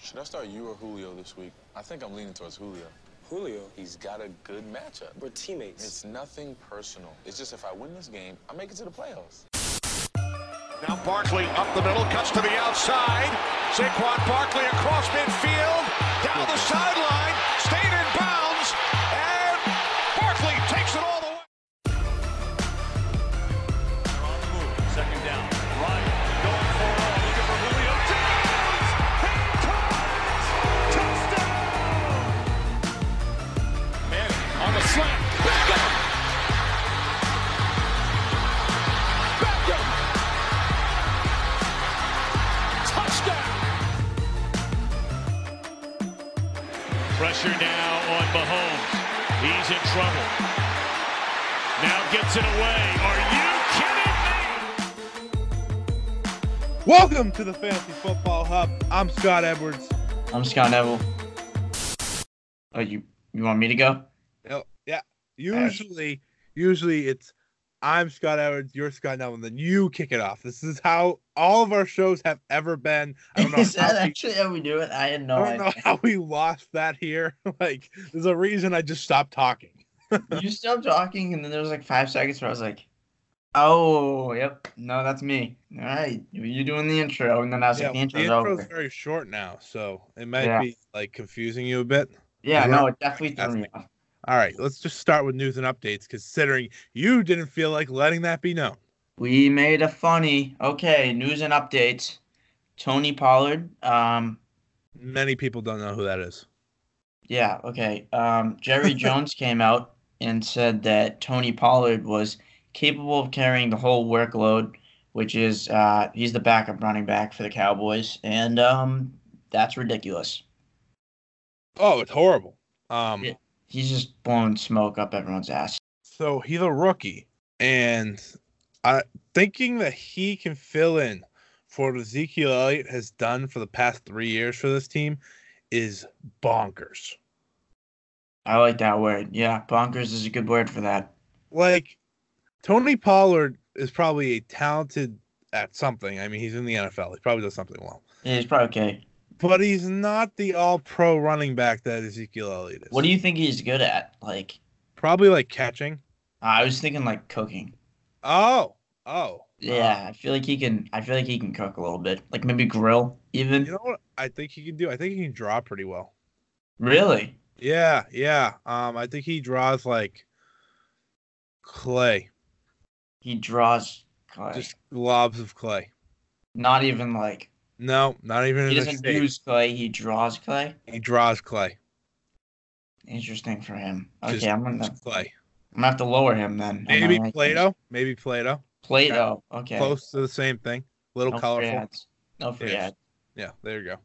Should I start you or Julio this week? I think I'm leaning towards Julio. Julio? He's got a good matchup. We're teammates. It's nothing personal. It's just if I win this game, I make it to the playoffs. Now Barkley up the middle, cuts to the outside. Saquon Barkley across midfield, down the sideline, stayed in bounds, and Barkley takes it all the way. They're on the move. Second down. Ryan going for it. Looking for Julio. Jones! Touchdown! Manning on the slant. Beckham! Pressure now on Mahomes. He's in trouble. Now gets it away. Are you kidding me? Welcome to the Fantasy Football Hub. I'm Scott Edwards. I'm Scott Neville. Oh, you want me to go? Yeah. Usually it's I'm Scott Edwards, you're Scott Neville, and then you kick it off. This is how all of our shows have ever been. I don't know. Is that actually how we do it? I had no idea. I don't know how we lost that here. Like, there's a reason I just stopped talking. You stopped talking, and then there was like 5 seconds where I was like, oh, yep. No, that's me. All right. You're doing the intro. And then I was like, the intro's over. Very short now, so it might be like confusing you a bit. Yeah, no, it definitely threw me off. All right, let's just start with news and updates, considering you didn't feel like letting that be known. We made a funny. Okay, news and updates. Tony Pollard. Many people don't know who that is. Yeah, okay. Jerry Jones came out and said that Tony Pollard was capable of carrying the whole workload, which is he's the backup running back for the Cowboys, and that's ridiculous. Oh, it's horrible. Yeah. He's just blowing smoke up everyone's ass. So he's a rookie, and thinking that he can fill in for what Ezekiel Elliott has done for the past 3 years for this team is bonkers. I like that word. Yeah, bonkers is a good word for that. Like, Tony Pollard is probably a talented at something. I mean, he's in the NFL. He probably does something well. Yeah, he's probably okay. But he's not the all-pro running back that Ezekiel Elliott is. What do you think he's good at? Like, probably like catching. I was thinking like cooking. Oh. Yeah, I feel like he can cook a little bit. Like maybe grill even. You know what I think he can do? I think he can draw pretty well. Really? Yeah. I think he draws like clay. He draws clay. Just globs of clay. Not even like. No, not even. He doesn't use clay. He draws clay. He draws clay. Interesting for him. Okay, just I'm gonna have to lower him then. Maybe Play-Doh. Play-Doh. Okay. Close to the same thing. Little colorful. No free ads. Yeah, there you go.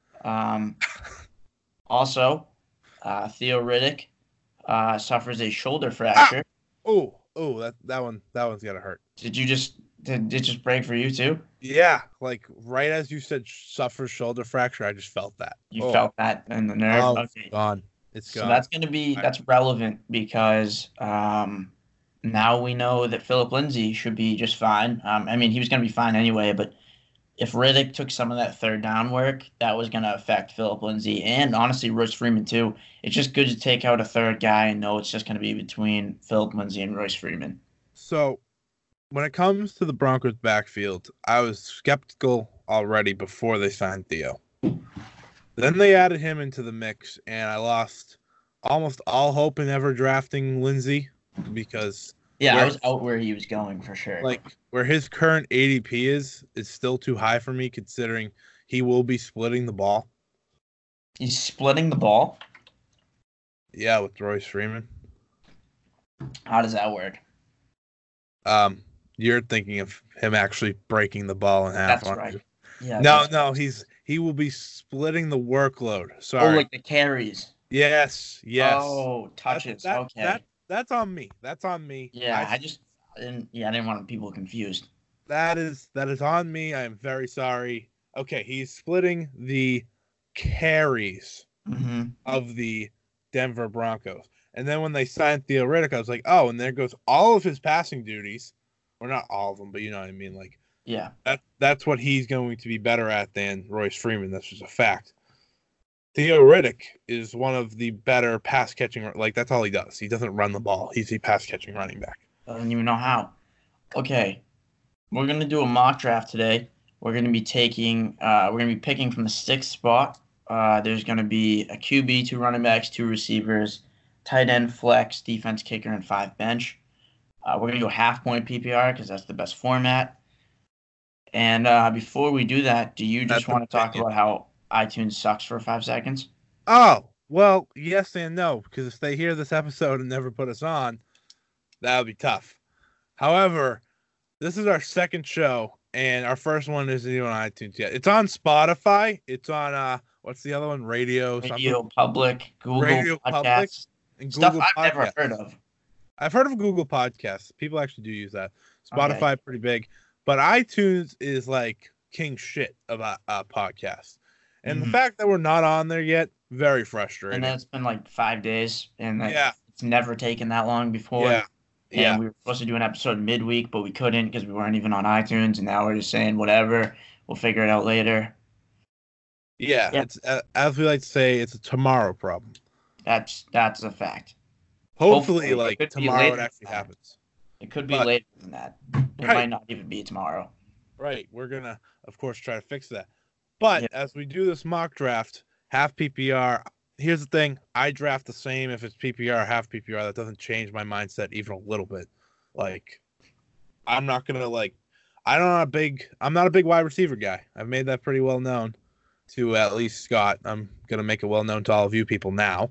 Also, Theo Riddick suffers a shoulder fracture. Oh, that one's gotta hurt. Did it just break for you too? Yeah, like right as you said, suffers shoulder fracture. I just felt that. You felt that in the nerve. Oh, okay. Gone. It's gone. So that's relevant because now we know that Philip Lindsay should be just fine. I mean, he was going to be fine anyway, but if Riddick took some of that third down work, that was going to affect Philip Lindsay and honestly Royce Freeman too. It's just good to take out a third guy and know it's just going to be between Philip Lindsay and Royce Freeman. So when it comes to the Broncos backfield, I was skeptical already before they signed Theo. Then they added him into the mix, and I lost almost all hope in ever drafting Lindsay because I was out where he was going for sure. Like where his current ADP is still too high for me, considering he will be splitting the ball. He's splitting the ball? Yeah, with Royce Freeman. How does that work? You're thinking of him actually breaking the ball in half. That's right. Yeah. No, he will be splitting the workload. Sorry. Oh, like the carries. Yes. Oh, touches. Okay. That's on me. Yeah, I didn't want people confused. That is on me. I am very sorry. Okay, he's splitting the carries of the Denver Broncos. And then when they signed Theo Riddick, I was like, oh, and there goes all of his passing duties. Or not all of them, but you know what I mean. Like, yeah, that's what he's going to be better at than Royce Freeman. That's just a fact. Theo Riddick is one of the better pass catching. Like that's all he does. He doesn't run the ball. He's a pass catching running back. Doesn't even know how. Okay, we're gonna do a mock draft today. We're gonna be picking from the 6th spot. There's gonna be a QB, 2 running backs, 2 receivers, tight end, flex, defense, kicker, and 5 bench. We're going to go half-point PPR because that's the best format. And before we do that, do you just want to talk about how iTunes sucks for 5 seconds? Oh, well, yes and no, because if they hear this episode and never put us on, that would be tough. However, this is our 2nd show, and our first one isn't even on iTunes yet. It's on Spotify. It's on, what's the other one? Radio Public, Google Radio Podcasts. Public, and Stuff Google I've Podcasts. never heard of. I've heard of Google Podcasts. People actually do use that. Spotify, pretty big. But iTunes is like king shit about podcasts. And the fact that we're not on there yet, very frustrating. And it's been like 5 days, and Yeah. it's never taken that long before. Yeah. And we were supposed to do an episode midweek, but we couldn't because we weren't even on iTunes. And now we're just saying, whatever, we'll figure it out later. Yeah. It's as we like to say, it's a tomorrow problem. That's a fact. Hopefully it like could be tomorrow later it actually than that. happens. It could be But- later than that. It Right. might not even be tomorrow. Right. We're going to, of course, try to fix that. But as we do this mock draft, half PPR, here's the thing. I draft the same if it's PPR or half PPR. That doesn't change my mindset even a little bit. Like, I'm not going to, I'm not a big wide receiver guy. I've made that pretty well known to at least Scott. I'm going to make it well known to all of you people now.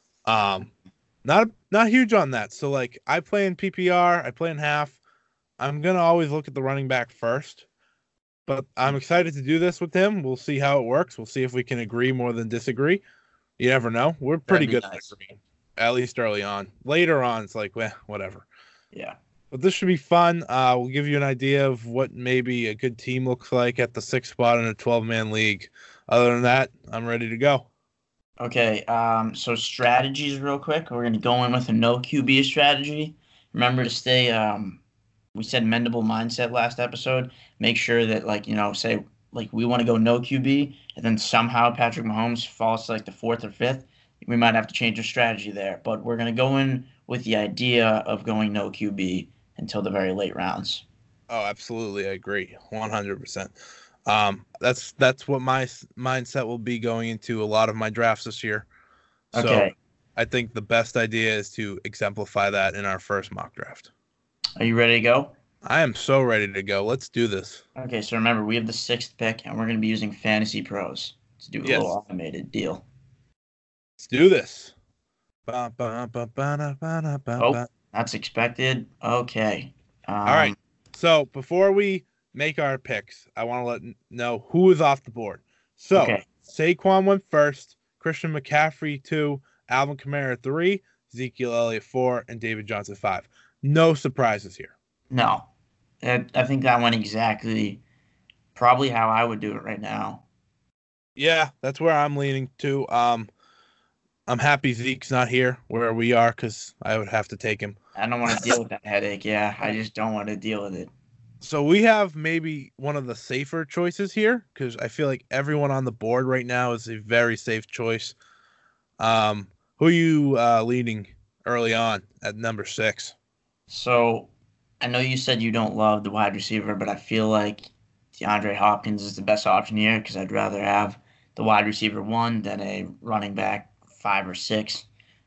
Not huge on that. So, I play in PPR. I play in half. I'm going to always look at the running back first. But I'm excited to do this with him. We'll see how it works. We'll see if we can agree more than disagree. You never know. We're pretty good at agreeing, at least early on. Later on, it's like, whatever. Yeah. But this should be fun. We'll give you an idea of what maybe a good team looks like at the 6th spot in a 12-man league. Other than that, I'm ready to go. Okay, so strategies real quick. We're going to go in with a no QB strategy. Remember to stay, we said mendable mindset last episode. Make sure that, say, we want to go no QB, and then somehow Patrick Mahomes falls to, the 4th or 5th. We might have to change our strategy there. But we're going to go in with the idea of going no QB until the very late rounds. Oh, absolutely. I agree. 100%. That's what my mindset will be going into a lot of my drafts this year. Okay. So I think the best idea is to exemplify that in our first mock draft. Are you ready to go? I am so ready to go. Let's do this. Okay, so remember, we have the 6th pick, and we're going to be using Fantasy Pros to do a little automated deal. Let's do this. Oh, that's expected. Okay. All right. So before we make our picks, I want to let know who is off the board. So Saquon went first, Christian McCaffrey 2, Alvin Kamara 3, Ezekiel Elliott 4, and David Johnson 5. No surprises here. No. I think that went exactly probably how I would do it right now. Yeah, that's where I'm leaning to. I'm happy Zeke's not here where we are because I would have to take him. I don't want to deal with that headache. Yeah, I just don't want to deal with it. So we have maybe one of the safer choices here because I feel like everyone on the board right now is a very safe choice. Who are you leading early on at number 6? So I know you said you don't love the wide receiver, but I feel like DeAndre Hopkins is the best option here because I'd rather have the wide receiver 1 than a running back 5 or 6.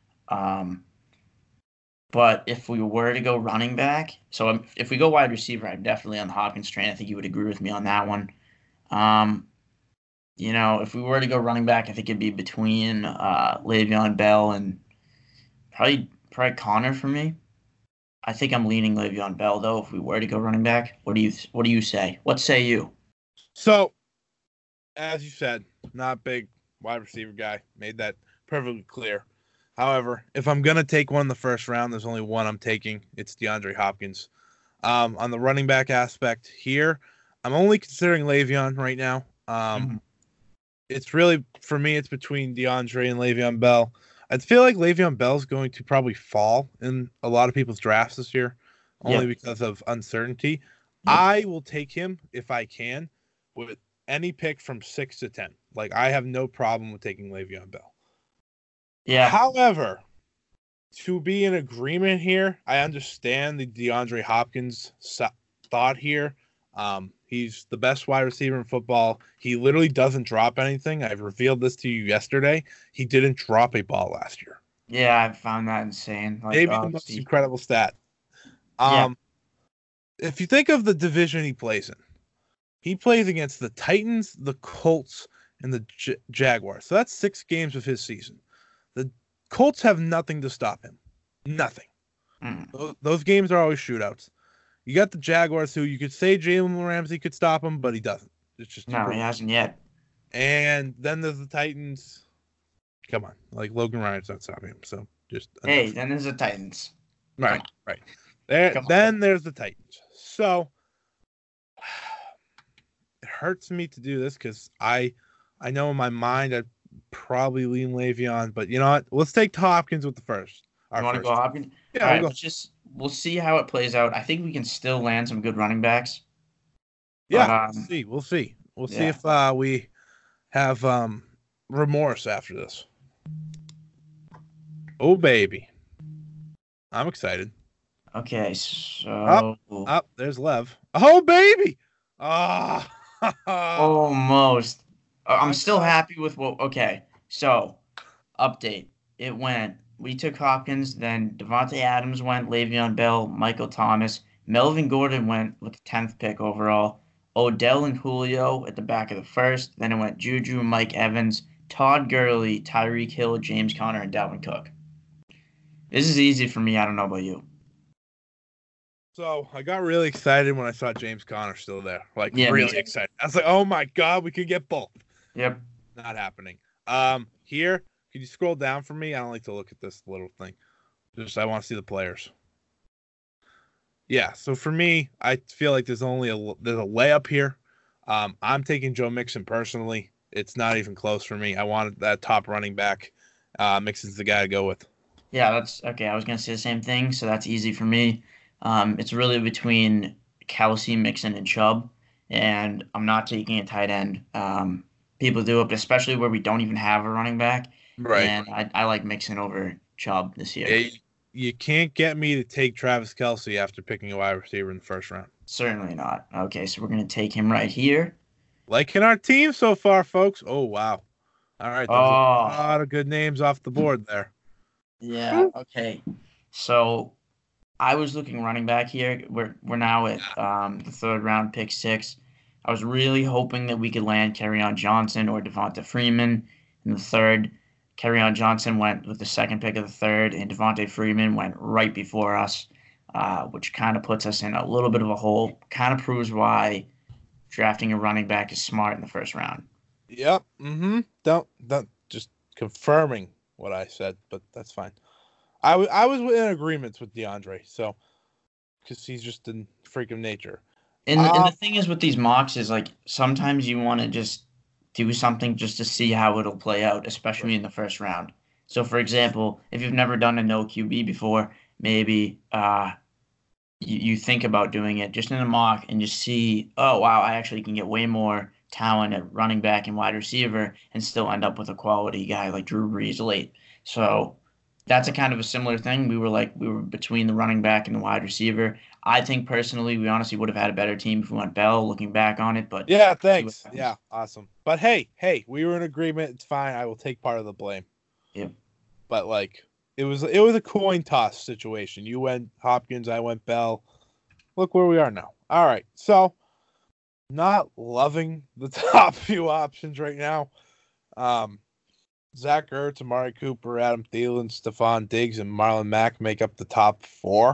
But if we were to go running back, so if we go wide receiver, I'm definitely on the Hopkins train. I think you would agree with me on that one. If we were to go running back, I think it'd be between Le'Veon Bell and probably Connor for me. I think I'm leaning Le'Veon Bell though. If we were to go running back, what do you say? What say you? So, as you said, not a big wide receiver guy. Made that perfectly clear. However, if I'm going to take one in the first round, there's only one I'm taking. It's DeAndre Hopkins. On the running back aspect here, I'm only considering Le'Veon right now. It's really, for me, it's between DeAndre and Le'Veon Bell. I feel like Le'Veon Bell is going to probably fall in a lot of people's drafts this year, only because of uncertainty. I will take him if I can, any pick from 6 to 10. Like, I have no problem with taking Le'Veon Bell. Yeah. However, to be in agreement here, I understand the DeAndre Hopkins thought here. He's the best wide receiver in football. He literally doesn't drop anything. I've revealed this to you yesterday. He didn't drop a ball last year. Yeah, I found that insane. Like, Maybe the most incredible stat. If you think of the division he plays in, he plays against the Titans, the Colts, and the Jaguars. So that's 6 games of his season. The Colts have nothing to stop him. Nothing. Those games are always shootouts. You got the Jaguars, who you could say Jalen Ramsey could stop him, but he doesn't. It's just no, he hasn't yet. And then there's the Titans. Come on, like Logan Ryan's not stopping him. So just hey, then there's the Titans. Right. Then there's the Titans. So it hurts me to do this because I know in my mind I'd probably lean Le'Veon, but you know what? Let's take Hopkins with the first. You want to go Hopkins? Yeah, all right, we'll see how it plays out. I think we can still land some good running backs. Yeah, we'll see. We'll see if we have remorse after this. Oh, baby. I'm excited. Okay, so... There's Lev. Oh, baby! Almost. I'm still happy with what... Okay, so, update. We took Hopkins, then Devontae Adams went, Le'Veon Bell, Michael Thomas, Melvin Gordon went with the 10th pick overall, Odell and Julio at the back of the first, then it went Juju, Mike Evans, Todd Gurley, Tyreek Hill, James Conner, and Dalvin Cook. This is easy for me. I don't know about you. So I got really excited when I saw James Conner still there. Really excited. I was like, oh my God, we could get both. Yep. Not happening. Here, could you scroll down for me? I don't like to look at this little thing. I want to see the players. Yeah, so for me, I feel like there's a layup here. I'm taking Joe Mixon personally. It's not even close for me. I wanted that top running back. Mixon's the guy to go with. Yeah, that's okay. I was gonna say the same thing, so that's easy for me. It's really between Kelsey, Mixon, and Chubb, and I'm not taking a tight end. People do it, but especially where we don't even have a running back. Right. And I like Mixon over Chubb this year. You can't get me to take Travis Kelce after picking a wide receiver in the first round. Certainly not. Okay, so we're going to take him right here. Liking our team so far, folks. Oh, wow. All right. There's a lot of good names off the board there. Yeah, okay. So I was looking running back here. We're now at the 3rd round, pick 6. I was really hoping that we could land Kerryon Johnson or Devonta Freeman in the 3rd. Kerryon Johnson went with the 2nd pick of the 3rd, and Devonta Freeman went right before us, which kind of puts us in a little bit of a hole. Kind of proves why drafting a running back is smart in the 1st round. Yep. Don't just confirming what I said, but that's fine. I was in agreement with DeAndre, so because he's just a freak of nature. And the thing is with these mocks is like sometimes you want to just do something just to see how it'll play out, especially in the 1st round. So, for example, if you've never done a no QB before, maybe you think about doing it just in a mock and just see, oh, wow, I actually can get way more talent at running back and wide receiver and still end up with a quality guy like Drew Brees late. So that's a kind of a similar thing. We were between the running back and the wide receiver. I think personally, we honestly would have had a better team if we went Bell, looking back on it. But yeah, thanks. Yeah, awesome. But hey, we were in agreement. It's fine. I will take part of the blame. Yep. But it was a coin toss situation. You went Hopkins, I went Bell. Look where we are now. All right, so not loving the top few options right now. Zach Ertz, Amari Cooper, Adam Thielen, Stephon Diggs, and Marlon Mack make up the top 4.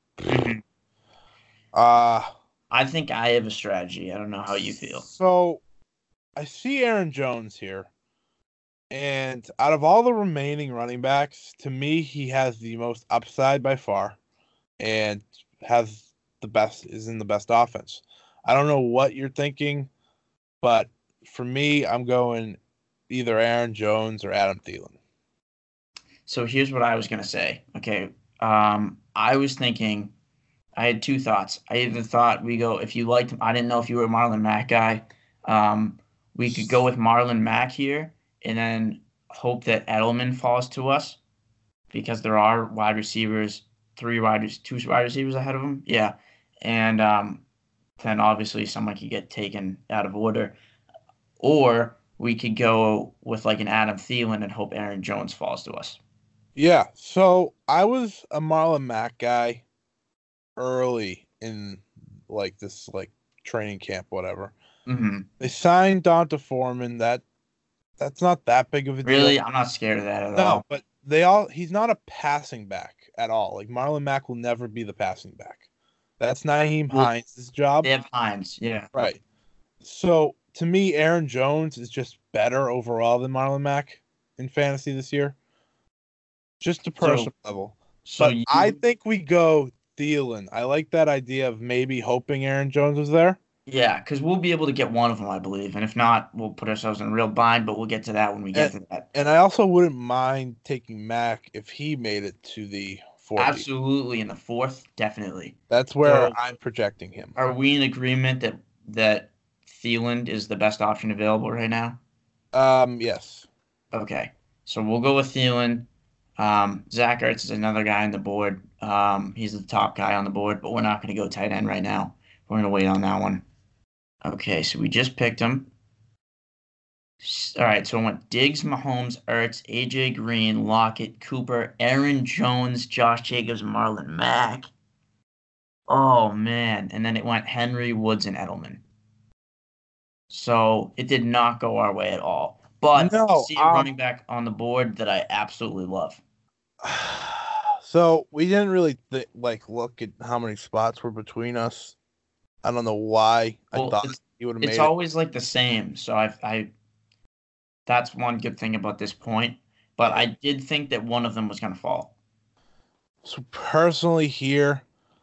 I think I have a strategy. I don't know how you feel. So I see Aaron Jones here. And out of all the remaining running backs, to me, he has the most upside by far and is in the best offense. I don't know what you're thinking, but for me, I'm going either Aaron Jones or Adam Thielen. So here's what I was going to say. Okay. I was thinking, I had 2 thoughts. I either thought we go, if you liked him, I didn't know if you were a Marlon Mack guy. We could go with Marlon Mack here and then hope that Edelman falls to us because there are wide receivers, two wide receivers ahead of him. Yeah. And then obviously someone could get taken out of order. Or we could go with like an Adam Thielen and hope Aaron Jones falls to us. Yeah, so I was a Marlon Mack guy early in like this training camp, whatever. Mm-hmm. They signed Donta Foreman. That's not that big of a deal. Really, I'm not scared of that at all. No, but he's not a passing back at all. Like Marlon Mack will never be the passing back. That's Nyheim Hines' job. They have Hines, yeah. Right. So to me, Aaron Jones is just better overall than Marlon Mack in fantasy this year. Just a personal level. But I think we go Thielen. I like that idea of maybe hoping Aaron Jones was there. Yeah, because we'll be able to get one of them, I believe. And if not, we'll put ourselves in a real bind, but we'll get to that when we get to that. And I also wouldn't mind taking Mack if he made it to the 40. Absolutely, in the 4th, definitely. That's where I'm projecting him. Are we in agreement that Thielen is the best option available right now? Yes. Okay, so we'll go with Thielen. Zach Ertz is another guy on the board. He's the top guy on the board, but we're not going to go tight end right now. We're going to wait on that one. Okay, so we just picked him. All right, so I went Diggs, Mahomes, Ertz, AJ Green, Lockett, Cooper, Aaron Jones, Josh Jacobs, Marlon Mack. Oh, man. And then it went Henry, Woods, and Edelman. So it did not go our way at all. But I see a running back on the board that I absolutely love. So we didn't really look at how many spots were between us. I don't know why I thought he would have made it. It's always like the same. So I that's one good thing about this point. But I did think that one of them was going to fall. So personally here,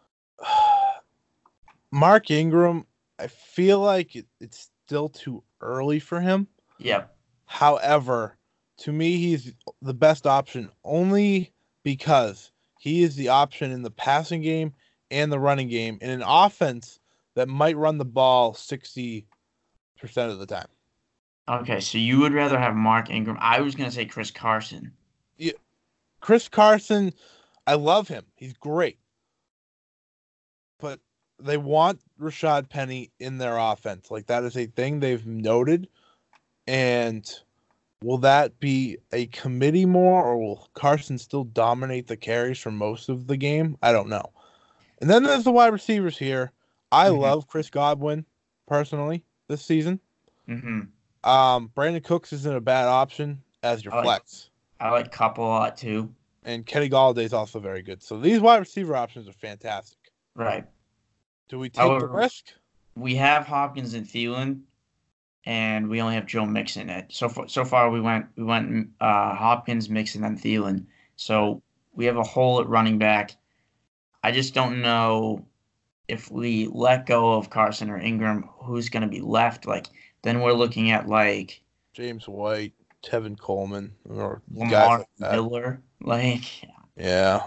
Mark Ingram, I feel like it's still too early for him. Yep. However, to me, he's the best option only because he is the option in the passing game and the running game in an offense that might run the ball 60% of the time. Okay, so you would rather have Mark Ingram. I was going to say Chris Carson. Yeah, Chris Carson, I love him. He's great. But they want Rashad Penny in their offense. Like, that is a thing they've noted. And will that be a committee more, or will Carson still dominate the carries for most of the game? I don't know. And then there's the wide receivers here. I love Chris Godwin, personally, this season. Mm-hmm. Brandon Cooks isn't a bad option as your flex. I like Kupp a lot, too. And Kenny Galladay is also very good. So these wide receiver options are fantastic. Right. Do we take the risk? We have Hopkins and Thielen, and we only have Joe Mixon. So far we went Hopkins, Mixon, and Thielen. So we have a hole at running back. I just don't know if we let go of Carson or Ingram, who's going to be left. Then we're looking at James White, Tevin Coleman, or Lamar Miller. Yeah.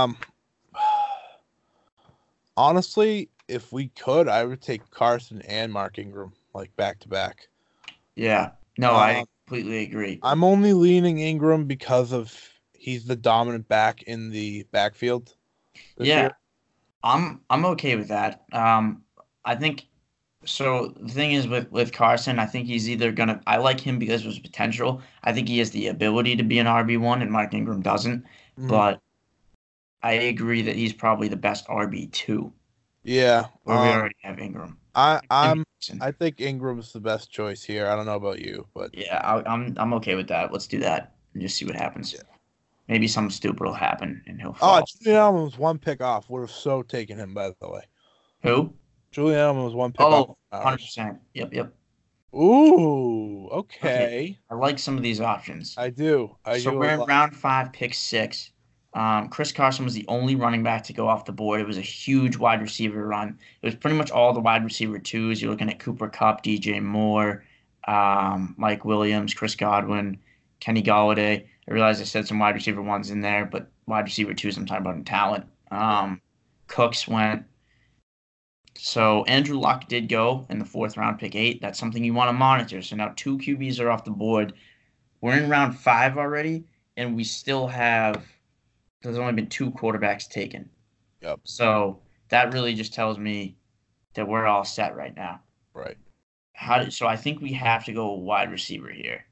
Honestly, if we could, I would take Carson and Mark Ingram back to back. Yeah. No, I completely agree. I'm only leaning Ingram because of he's the dominant back in the backfield. Yeah. Year. I'm okay with that. I think so. The thing is with Carson, I think he's either gonna. I like him because of his potential. I think he has the ability to be an RB1, and Mark Ingram doesn't. Mm-hmm. But I agree that he's probably the best RB2. Yeah, where we already have Ingram. I think Ingram's the best choice here. I don't know about you, but yeah, I'm okay with that. Let's do that and just see what happens. Yeah. Maybe something stupid will happen and he'll fall. Julian Edelman was one pick off. Would have so taken him, by the way. Who? Julian Edelman was one pick off. 100%. Yep. Ooh, okay. I like some of these options. I do. We're in round 5, pick 6. Chris Carson was the only running back to go off the board. It was a huge wide receiver run. It was pretty much all the wide receiver 2s. You're looking at Cooper Kupp, DJ Moore, Mike Williams, Chris Godwin, Kenny Galladay. I realize I said some wide receiver 1s in there, but wide receiver 2s I'm talking about in talent. Cooks went. So Andrew Luck did go in the 4th round, pick 8. That's something you want to monitor. So now 2 QBs are off the board. We're in round 5 already, and we still have there's only been 2 quarterbacks taken. Yep. So that really just tells me that we're all set right now. Right. So I think we have to go wide receiver here.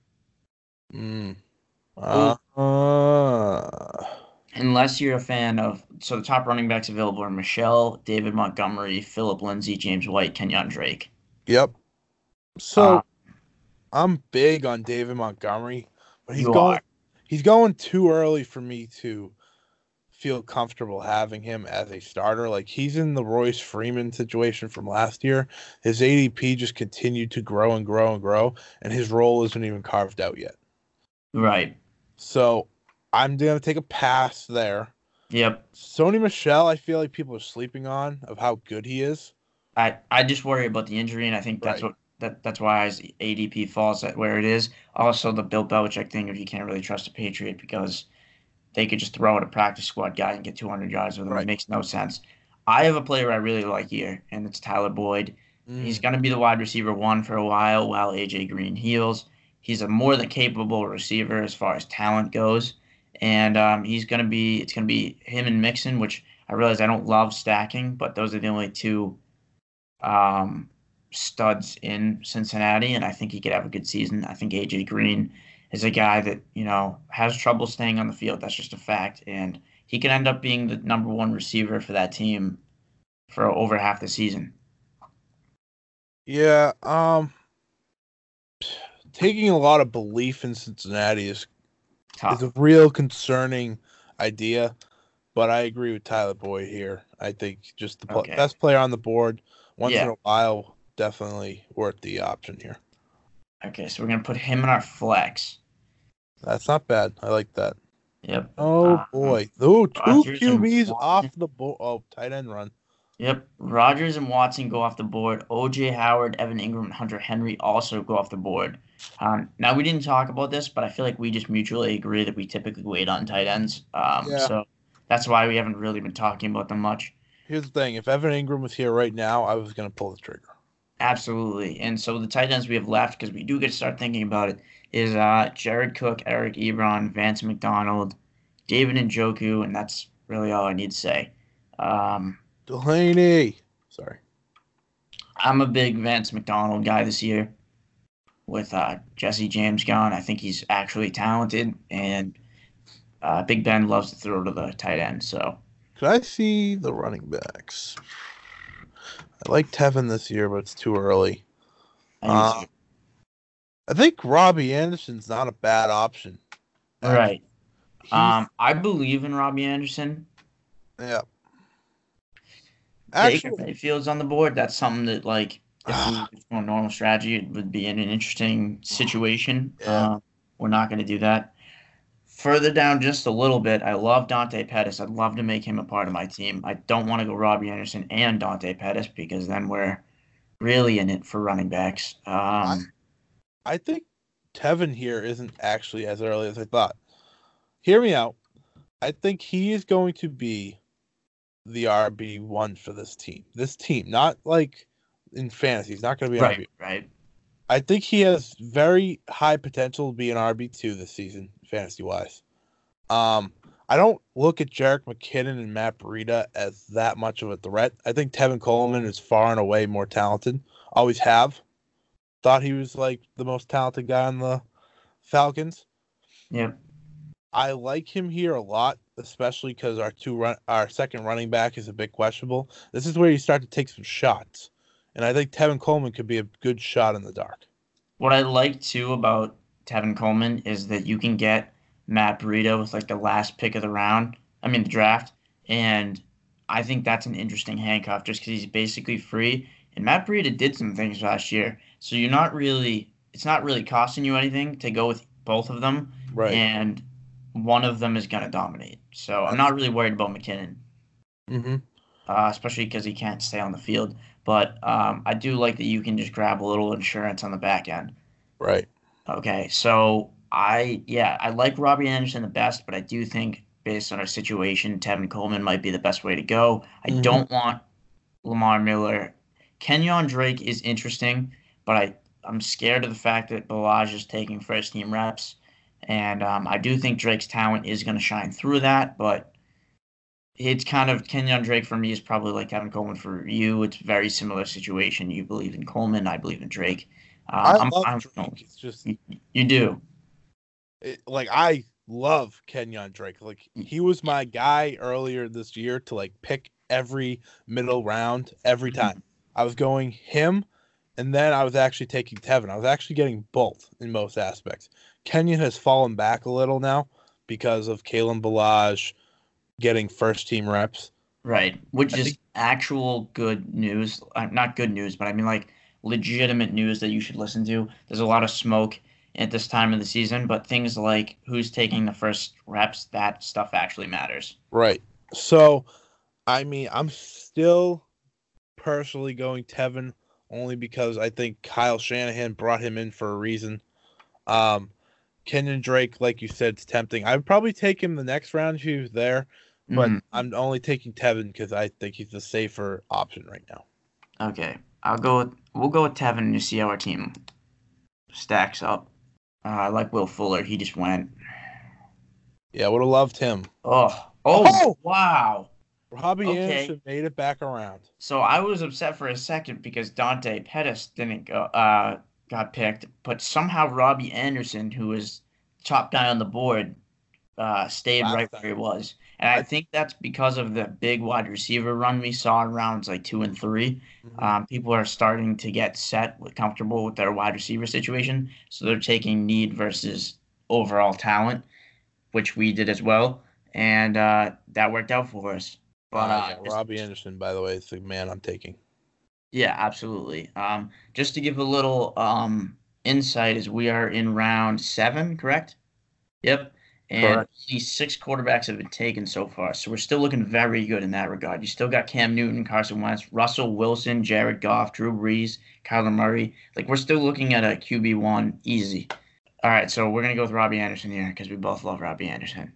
Unless you're a fan of, so the top running backs available are Michelle, David Montgomery, Philip Lindsay, James White, Kenyon Drake. Yep. So I'm big on David Montgomery, but he's going too early for me to feel comfortable having him as a starter. Like, he's in the Royce Freeman situation from last year. His ADP just continued to grow and grow and grow, and his role isn't even carved out yet. Right. So I'm going to take a pass there. Yep. Sony Michel, I feel like people are sleeping on of how good he is. I just worry about the injury, and I think that's that's why his ADP falls at where it is. Also, the Bill Belichick thing, if you can't really trust a Patriot because they could just throw out a practice squad guy and get 200 yards with him. Right. It makes no sense. I have a player I really like here, and it's Tyler Boyd. He's going to be the wide receiver 1 for a while A.J. Green heals. He's a more than capable receiver as far as talent goes. And it's going to be him and Mixon, which I realize I don't love stacking, but those are the only 2 studs in Cincinnati, and I think he could have a good season. I think A.J. Green is a guy that, has trouble staying on the field. That's just a fact. And he could end up being the number 1 receiver for that team for over half the season. Yeah. Taking a lot of belief in Cincinnati is a real concerning idea, but I agree with Tyler Boyd here. I think just the best player on the board once in a while, definitely worth the option here. Okay, so we're going to put him in our flex. That's not bad. I like that. Yep. Oh, boy. Ooh, 2 QBs off the board. Oh, tight end run. Yep. Rodgers and Watson go off the board. O.J. Howard, Evan Ingram, and Hunter Henry also go off the board. Now, we didn't talk about this, but I feel like we just mutually agree that we typically wait on tight ends. So that's why we haven't really been talking about them much. Here's the thing. If Evan Ingram was here right now, I was going to pull the trigger. Absolutely. And so the tight ends we have left, because we do get to start thinking about it, is Jared Cook, Eric Ebron, Vance McDonald, David Njoku, and that's really all I need to say. Delaney. Sorry. I'm a big Vance McDonald guy this year. With Jesse James gone, I think he's actually talented, and Big Ben loves to throw to the tight end. So, could I see the running backs? I like Tevin this year, but it's too early. I think Robbie Anderson's not a bad option. Right. I believe in Robbie Anderson. Yeah. Baker Mayfield's on the board. That's something that, like, if we were a normal strategy, it would be in an interesting situation. Yeah. We're not going to do that. Further down just a little bit, I love Dante Pettis. I'd love to make him a part of my team. I don't want to go Robbie Anderson and Dante Pettis because then we're really in it for running backs. I think Tevin here isn't actually as early as I thought. Hear me out. I think he is going to be the RB1 for this team. This team, not like in fantasy. He's not going to be RB. Right. I think he has very high potential to be an RB2 this season, fantasy-wise. I don't look at Jerick McKinnon and Matt Breida as that much of a threat. I think Tevin Coleman is far and away more talented. Always have. Thought he was like the most talented guy on the Falcons. Yeah. I like him here a lot, especially because our second running back is a bit questionable. This is where you start to take some shots. And I think Tevin Coleman could be a good shot in the dark. What I like, too, about Tevin Coleman is that you can get Matt Breida with, like, the last pick of the draft. And I think that's an interesting handcuff just because he's basically free. And Matt Breida did some things last year. So it's not really costing you anything to go with both of them. Right. And one of them is going to dominate. So I'm not really worried about McKinnon. Mm-hmm. Especially because he can't stay on the field. But I do like that you can just grab a little insurance on the back end. Right. Okay, so I like Robbie Anderson the best, but I do think based on our situation, Tevin Coleman might be the best way to go. I don't want Lamar Miller. Kenyon Drake is interesting, but I'm scared of the fact that Balaj is taking first team reps. And I do think Drake's talent is going to shine through that, but it's kind of Kenyon Drake for me is probably like Kevin Coleman for you. It's a very similar situation. You believe in Coleman, I believe in Drake. I love Drake. It's just you do. I love Kenyon Drake. Like, he was my guy earlier this year to like pick every middle round every time. I was going him, and then I was actually taking Tevin. I was actually getting both in most aspects. Kenyon has fallen back a little now because of Kalen Balaj getting first team reps. Right, which is actual good news. Not good news, but I mean like legitimate news that you should listen to. There's a lot of smoke at this time of the season, but things like who's taking the first reps, that stuff actually matters. Right. So, I mean, I'm still personally going Tevin only because I think Kyle Shanahan brought him in for a reason. Kenyon Drake, like you said, it's tempting. I would probably take him the next round if he was there, but I'm only taking Tevin because I think he's the safer option right now. Okay. We'll go with Tevin and see how our team stacks up. I like Will Fuller. He just went. Yeah, I would have loved him. Oh, wow. Robbie Anderson made it back around. So I was upset for a second because Dante Pettis didn't got picked, but somehow Robbie Anderson, who was top guy on the board, stayed right where he was. And I think that's because of the big wide receiver run we saw in rounds like 2 and 3. People are starting to get comfortable with their wide receiver situation, so they're taking need versus overall talent, which we did as well, and that worked out for us. But Robbie Anderson, by the way, is the man I'm taking. Yeah, absolutely. Just to give a little insight, is we are in round 7, correct? Yep. And correct. These 6 quarterbacks have been taken so far, so we're still looking very good in that regard. You still got Cam Newton, Carson Wentz, Russell Wilson, Jared Goff, Drew Brees, Kyler Murray. Like, we're still looking at a QB1 easy. All right, so we're gonna go with Robbie Anderson here because we both love Robbie Anderson.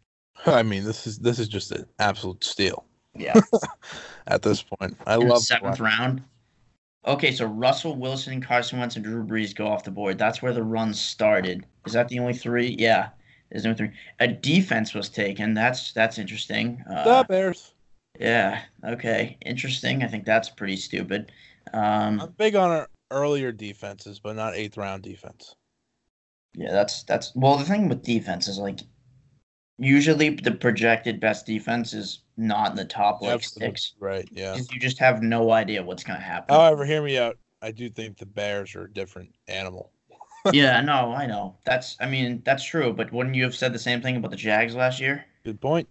I mean, this is just an absolute steal. Yeah. At this point, I in love the 7th round. Okay, so Russell Wilson, Carson Wentz, and Drew Brees go off the board. That's where the run started. Is that the only 3? Yeah, there's only 3. A defense was taken. That's interesting. The Bears. Yeah. Okay. Interesting. I think that's pretty stupid. I'm big on our earlier defenses, but not 8th round defense. Yeah, that's well. The thing with defense is like usually the projected best defense is not in the top like 6. Right. Yeah. You just have no idea what's gonna happen. However, hear me out. I do think the Bears are a different animal. Yeah, no, I know. That's true, but wouldn't you have said the same thing about the Jags last year? Good point.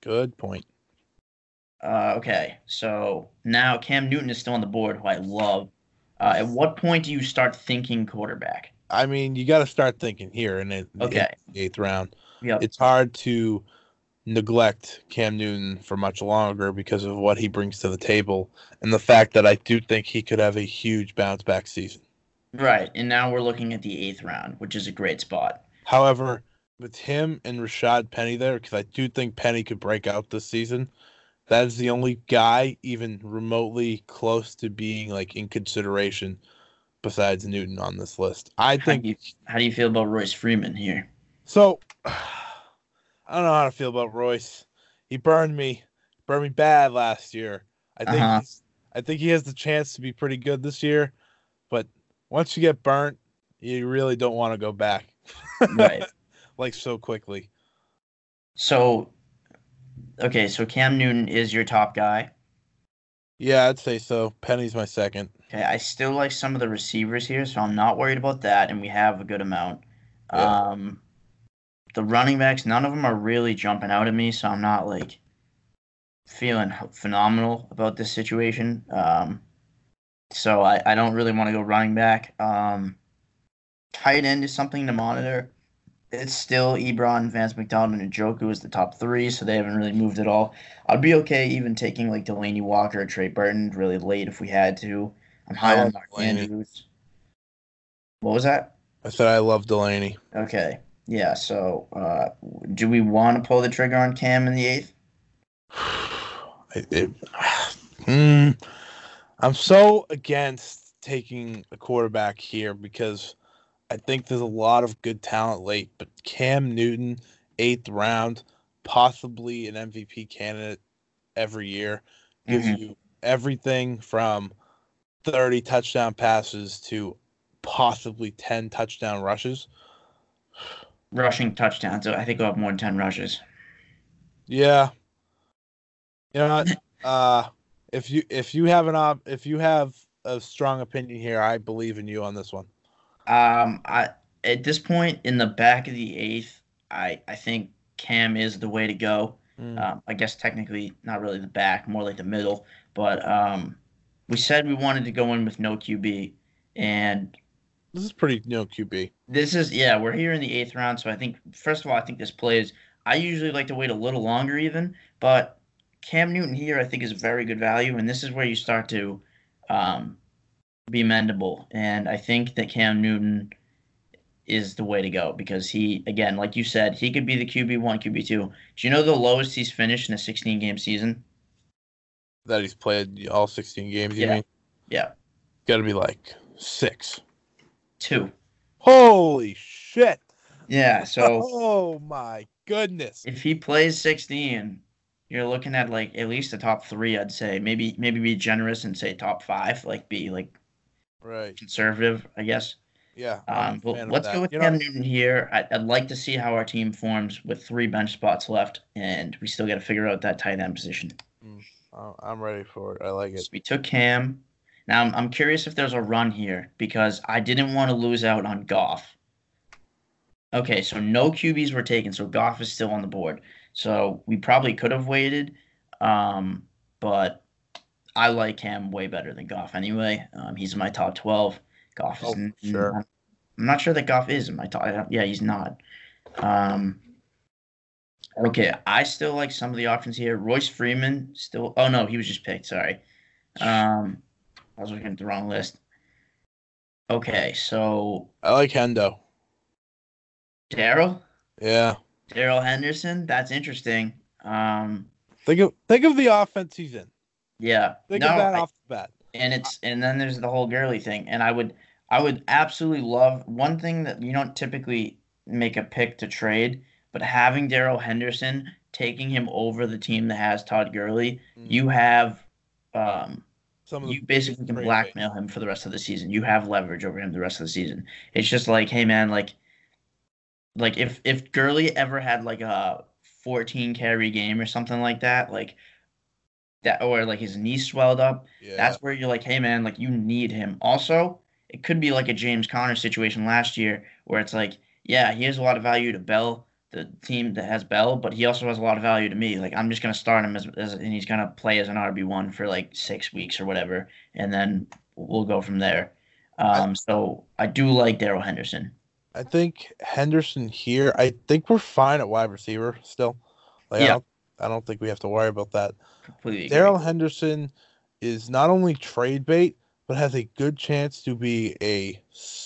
Okay, so now Cam Newton is still on the board, who I love. At what point do you start thinking quarterback? I mean, you got to start thinking here in the 8th round. Yep. It's hard to neglect Cam Newton for much longer because of what he brings to the table and the fact that I do think he could have a huge bounce back season. Right, and now we're looking at the 8th round, which is a great spot. However, with him and Rashad Penny there, because I do think Penny could break out this season, that is the only guy even remotely close to being like in consideration besides Newton on this list. I think. How do you feel about Royce Freeman here? So, I don't know how to feel about Royce. He burned me bad last year. I think he has the chance to be pretty good this year, but once you get burnt, you really don't want to go back. Right. Like so quickly. So, okay, so Cam Newton is your top guy? Yeah, I'd say so. Penny's my second. Okay, I still like some of the receivers here, so I'm not worried about that, and we have a good amount. Yeah. The running backs, none of them are really jumping out at me, so I'm not, like, feeling phenomenal about this situation. So I don't really want to go running back. Tight end is something to monitor. It's still Ebron, Vance McDonald, and Njoku is the top 3, so they haven't really moved at all. I'd be okay even taking like Delaney Walker or Trey Burton really late if we had to. I'm high on Mark Andrews. What was that? I said I love Delaney. Okay. Yeah, so do we want to pull the trigger on Cam in the 8th? I'm so against taking a quarterback here because I think there's a lot of good talent late, but Cam Newton, 8th round, possibly an MVP candidate every year, gives you everything from 30 touchdown passes to possibly 10 touchdown rushes. Rushing touchdowns. So I think we'll have more than 10 rushes. Yeah. You know what? If you have a strong opinion here, I believe in you on this one. At this point in the back of the 8th, I think Cam is the way to go. I guess technically not really the back, more like the middle. But we said we wanted to go in with no QB, and this is pretty no QB. We're here in the 8th round, so I think first of all, I think this plays. I usually like to wait a little longer even, but Cam Newton here I think is very good value, and this is where you start to be mendable. And I think that Cam Newton is the way to go because he, again, like you said, he could be the QB1, QB2. Do you know the lowest he's finished in a 16-game season? That he's played all 16 games, you mean? Yeah. Got to be like 6. 2. Holy shit. Yeah, so. Oh, my goodness. If he plays 16, you're looking at like at least a top 3, I'd say. Maybe be generous and say top 5, like be like right conservative, I guess. Yeah. But let's go with Cam Newton here. I'd like to see how our team forms with 3 bench spots left, and we still got to figure out that tight end position. I'm ready for it. I like it. So we took Cam. Now I'm curious if there's a run here because I didn't want to lose out on Goff. Okay, so no QBs were taken, so Goff is still on the board. So we probably could have waited, but I like Cam way better than Goff anyway. He's in my top 12. Goff is sure. I'm not sure that Goff is in my top. Yeah, he's not. Okay, I still like some of the options here. Royce Freeman still. Oh no, he was just picked. Sorry, I was looking at the wrong list. Okay, so I like Hendo. Darrell. Yeah. Darrell Henderson. That's interesting. Think of the offense he's in. Yeah. Think of that off the bat. And then there's the whole Gurley thing. And I would absolutely love one thing that you don't typically make a pick to trade, but having Darrell Henderson, taking him over the team that has Todd Gurley, you have you basically can blackmail him for the rest of the season. You have leverage over him the rest of the season. It's just like, hey man, like if Gurley ever had like a 14 carry game or something like that, like that, or like his knee swelled up, that's where you're like, hey man, like you need him. Also, it could be like a James Conner situation last year where it's like, yeah, he has a lot of value to Bell, the team that has Bell, but he also has a lot of value to me. Like I'm just gonna start him as and he's gonna play as an RB1 for like 6 weeks or whatever, and then we'll go from there. So I do like Darrell Henderson. I think Henderson here. I think we're fine at wide receiver still. Like, yeah. I don't think we have to worry about that. Completely. Darrell Henderson is not only trade bait, but has a good chance to be a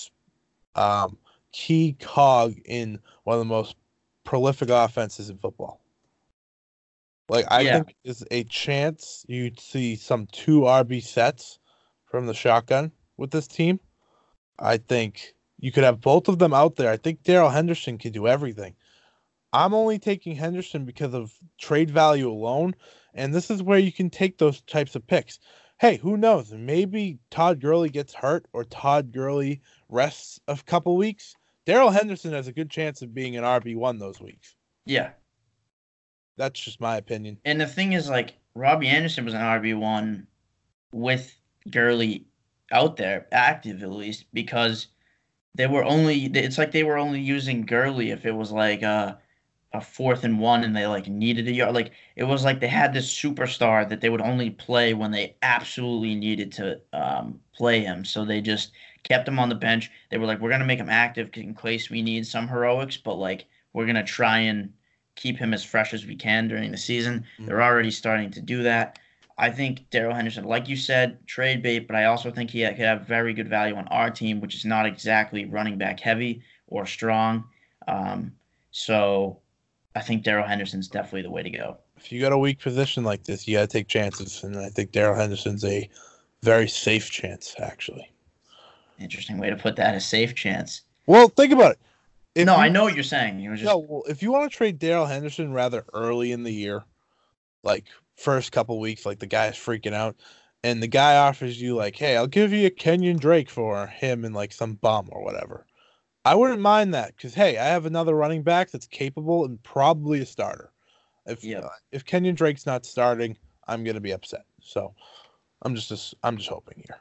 key cog in one of the most prolific offenses in football. Like I think there's a chance you'd see some 2 RB sets from the shotgun with this team. I think you could have both of them out there. I think Darrell Henderson can do everything. I'm only taking Henderson because of trade value alone, and this is where you can take those types of picks. Hey, who knows? Maybe Todd Gurley gets hurt or Todd Gurley rests a couple weeks. Darrell Henderson has a good chance of being an RB1 those weeks. Yeah. That's just my opinion. And the thing is, like, Robbie Anderson was an RB1 with Gurley out there, active at least, because it's like they were only using Gurley if it was like a 4th and 1 and they like needed a yard. Like it was like they had this superstar that they would only play when they absolutely needed to play him. So they just kept him on the bench. They were like, we're gonna make him active in case we need some heroics, but like we're gonna try and keep him as fresh as we can during the season. They're already starting to do that. I think Darrell Henderson, like you said, trade bait, but I also think he could have very good value on our team, which is not exactly running back heavy or strong. So I think Darrell Henderson's definitely the way to go. If you got a weak position like this, you got to take chances, and I think Darrell Henderson's a Very safe chance, actually. Interesting way to put that, a safe chance. Well, think about it. I know what you're saying. It was just... if you want to trade Darrell Henderson rather early in the year, like first couple weeks, like the guy's freaking out, and the guy offers you like, hey, I'll give you a Kenyon Drake for him and like some bum or whatever, I wouldn't mind that because, hey, I have another running back that's capable and probably a starter. If Kenyon Drake's not starting, I'm going to be upset. So I'm just hoping here.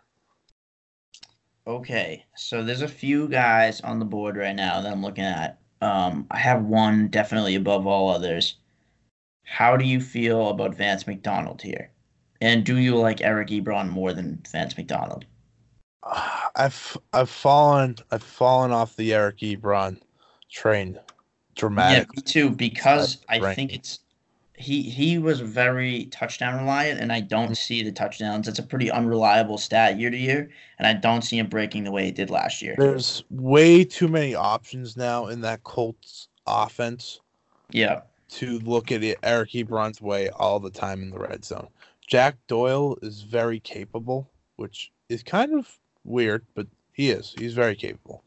Okay, so there's a few guys on the board right now that I'm looking at. I have one definitely above all others. How do you feel about Vance McDonald here? And do you like Eric Ebron more than Vance McDonald? I've fallen off the Eric Ebron train dramatically. Yeah, me too, because I think it's he was very touchdown reliant, and I don't see the touchdowns. It's a pretty unreliable stat year to year, and I don't see him breaking the way he did last year. There's way too many options now in that Colts offense. Yeah. To look at it Eric Ebron's way all the time in the red zone. Jack Doyle is very capable, which is kind of weird, but he is. He's very capable.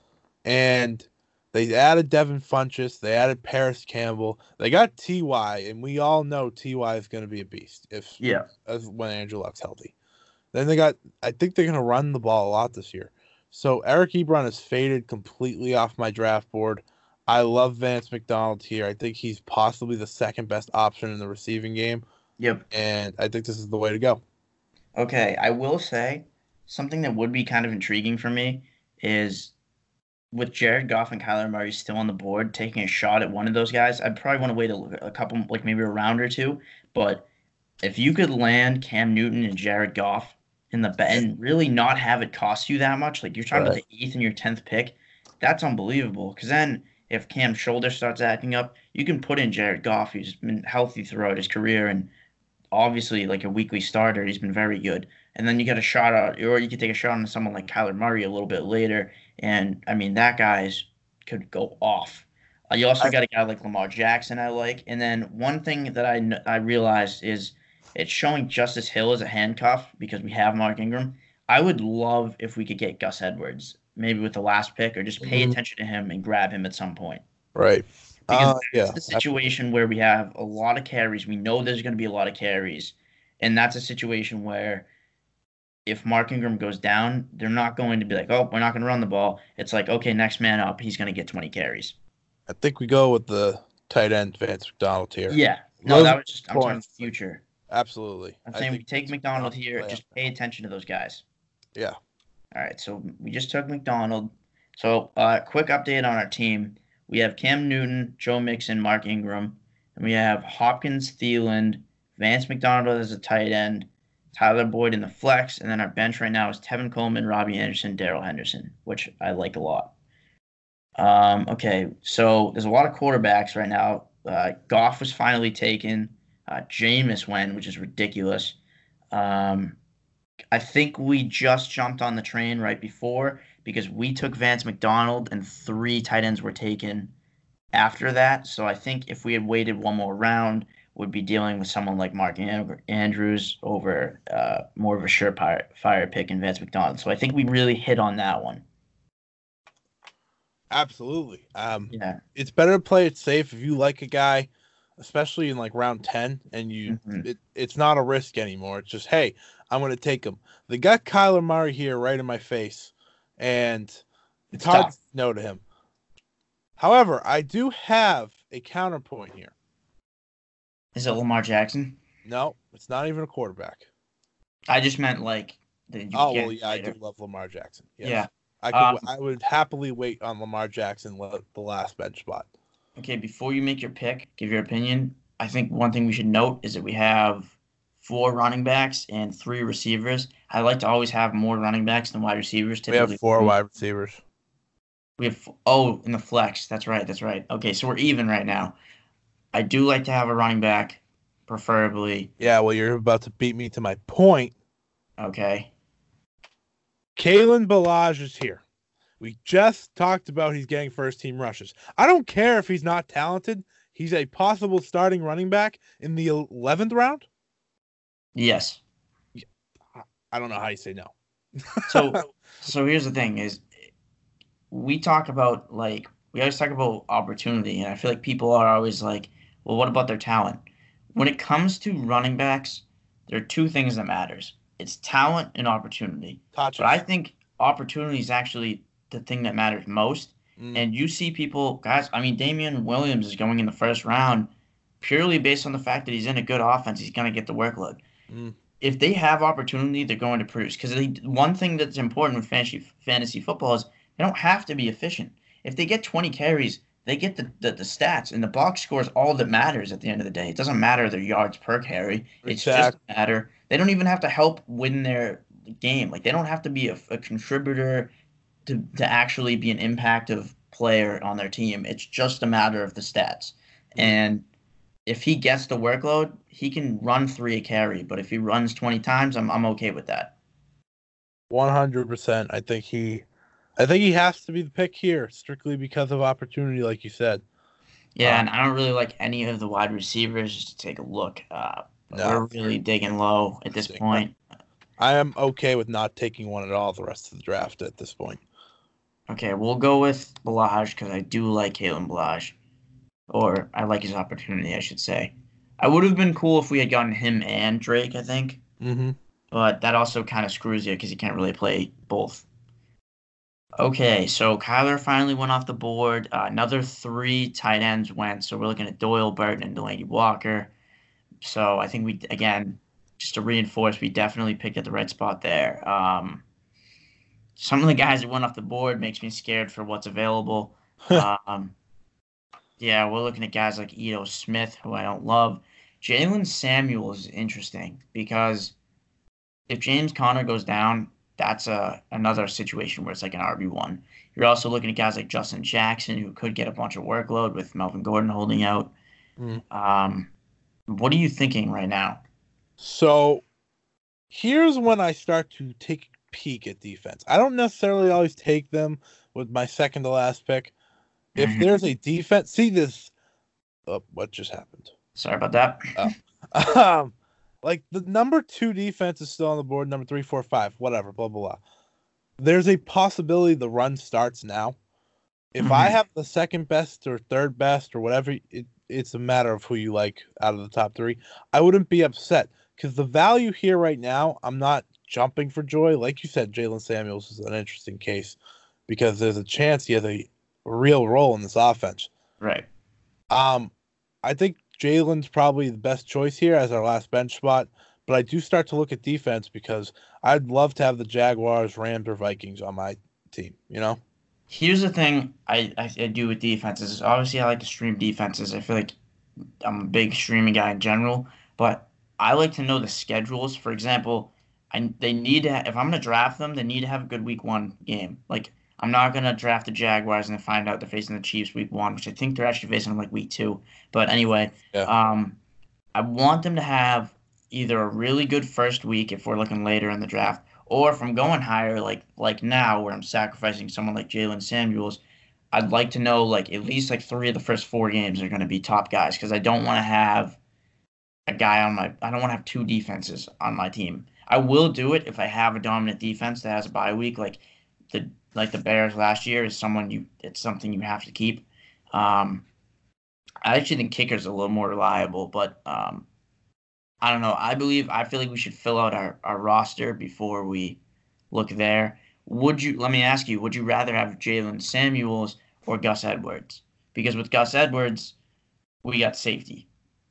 And they added Devin Funchess. They added Paris Campbell. They got T.Y., and we all know T.Y. is going to be a beast when Andrew Luck's healthy. Then I think they're going to run the ball a lot this year. So Eric Ebron has faded completely off my draft board. I love Vance McDonald here. I think he's possibly the second best option in the receiving game. Yep. And I think this is the way to go. Okay, I will say something that would be kind of intriguing for me is with Jared Goff and Kyler Murray still on the board, taking a shot at one of those guys. I'd probably want to wait a couple, like maybe a round or two. But if you could land Cam Newton and Jared Goff in the and really not have it cost you that much, like you're talking about the 8th and your 10th pick, that's unbelievable. Because then if Cam's shoulder starts acting up, you can put in Jared Goff, who's been healthy throughout his career and obviously like a weekly starter. He's been very good. And then you get a shot out, or you could take a shot on someone like Kyler Murray a little bit later. And, I mean, that guy's could go off. You also got a guy like Lamar Jackson I like. And then one thing that I realized is it's showing Justice Hill as a handcuff because we have Mark Ingram. I would love if we could get Gus Edwards, maybe with the last pick, or just pay attention to him and grab him at some point. Right. Because that's the situation where we have a lot of carries. We know there's going to be a lot of carries. And that's a situation where if Mark Ingram goes down, they're not going to be like, oh, we're not going to run the ball. It's like, okay, next man up, he's going to get 20 carries. I think we go with the tight end Vance McDonald here. Yeah. No, that was just, I'm talking future. Absolutely. I'm saying we take McDonald here, just pay attention to those guys. Yeah. All right, so we just took McDonald. So quick update on our team. We have Cam Newton, Joe Mixon, Mark Ingram. And we have Hopkins, Thielen, Vance McDonald as a tight end, Tyler Boyd in the flex, and then our bench right now is Tevin Coleman, Robbie Anderson, Darrell Henderson, which I like a lot. Okay, so there's a lot of quarterbacks right now. Goff was finally taken. Jameis went, which is ridiculous. I think we just jumped on the train right before because we took Vance McDonald and 3 tight ends were taken after that. So I think if we had waited one more round, would be dealing with someone like Mark Andrews over more of a surefire pick in Vance McDonald. So I think we really hit on that one. Absolutely. Yeah. It's better to play it safe if you like a guy, especially in like round 10, and it's not a risk anymore. It's just, hey, I'm going to take him. They got Kyler Murray here right in my face, and it's hard to say no to him. However, I do have a counterpoint here. Is it Lamar Jackson? No, it's not even a quarterback. I just meant like... I do love Lamar Jackson. Yes. Yeah. I would happily wait on Lamar Jackson the last bench spot. Okay, before you make your pick, give your opinion, I think one thing we should note is that we have 4 running backs and 3 receivers. I like to always have more running backs than wide receivers. Typically. We have 4 wide receivers. We have in the flex. That's right. Okay, so we're even right now. I do like to have a running back, preferably. Yeah, well, you're about to beat me to my point. Okay. Kalen Ballage is here. We just talked about he's getting first-team rushes. I don't care if he's not talented. He's a possible starting running back in the 11th round. Yes. I don't know how you say no. So here's the thing: is we talk about we always talk about opportunity, and I feel like people are always like, well, what about their talent? When it comes to running backs, there are two things that matters. It's talent and opportunity. Touches. But I think opportunity is actually the thing that matters most. And you see people, guys, I mean, Damian Williams is going in the first round purely based on the fact that he's in a good offense. He's going to get the workload. If they have opportunity, they're going to produce. Because one thing that's important with fantasy football is they don't have to be efficient. If they get 20 carries, they get the stats, and the box score is all that matters at the end of the day. It doesn't matter their yards per carry. It's just a matter. They don't even have to help win their game. Like, they don't have to be a contributor to actually be an impactive player on their team. It's just a matter of the stats. And if he gets the workload, he can run 3 a carry. But if he runs 20 times, I'm okay with that. 100%. I think he has to be the pick here, strictly because of opportunity, like you said. Yeah, and I don't really like any of the wide receivers. Just to take a look. We're really digging low at this point. I am okay with not taking one at all the rest of the draft at this point. Okay, we'll go with Ballage because I do like Kalen Ballage. Or I like his opportunity, I should say. I would have been cool if we had gotten him and Drake, I think. But that also kind of screws you because you can't really play both. Okay, so Kyler finally went off the board. Another 3 tight ends went. So we're looking at Doyle, Burton, and Delaney Walker. So I think just to reinforce, we definitely picked at the right spot there. Some of the guys that went off the board makes me scared for what's available. Yeah, we're looking at guys like Ito Smith, who I don't love. Jalen Samuels is interesting because if James Conner goes down, that's another situation where it's like an RB1. You're also looking at guys like Justin Jackson, who could get a bunch of workload with Melvin Gordon holding out. What are you thinking right now? So here's when I start to take a peek at defense. I don't necessarily always take them with my second to last pick. If there's a defense, see this. What just happened? Sorry about that. Like the number 2 defense is still on the board. Number 3, 4, 5, whatever. Blah blah blah. There's a possibility the run starts now. If I have the second best or third best or whatever, it's a matter of who you like out of the top 3. I wouldn't be upset because the value here right now, I'm not jumping for joy. Like you said, Jalen Samuels is an interesting case because there's a chance he has a real role in this offense. Right. I think Jalen's probably the best choice here as our last bench spot, but I do start to look at defense because I'd love to have the Jaguars, Rams, or Vikings on my team, you know? Here's the thing I do with defenses. Obviously, I like to stream defenses. I feel like I'm a big streaming guy in general, but I like to know the schedules. For example, they need to if I'm going to draft them, they need to have a good week 1 game. Like, I'm not going to draft the Jaguars and then find out they're facing the Chiefs week 1, which I think they're actually facing them like week 2. But anyway, I want them to have either a really good first week if we're looking later in the draft, or if I'm going higher, like now where I'm sacrificing someone like Jalen Samuels, I'd like to know like at least like 3 of the first 4 games are going to be top guys because I don't want to have a guy I don't want to have 2 defenses on my team. I will do it if I have a dominant defense that has a bye week, like the Bears last year it's something you have to keep. I actually think kicker's a little more reliable, but I don't know. I feel like we should fill out our roster before we look there. Let me ask you, would you rather have Jalen Samuels or Gus Edwards? Because with Gus Edwards, we got safety.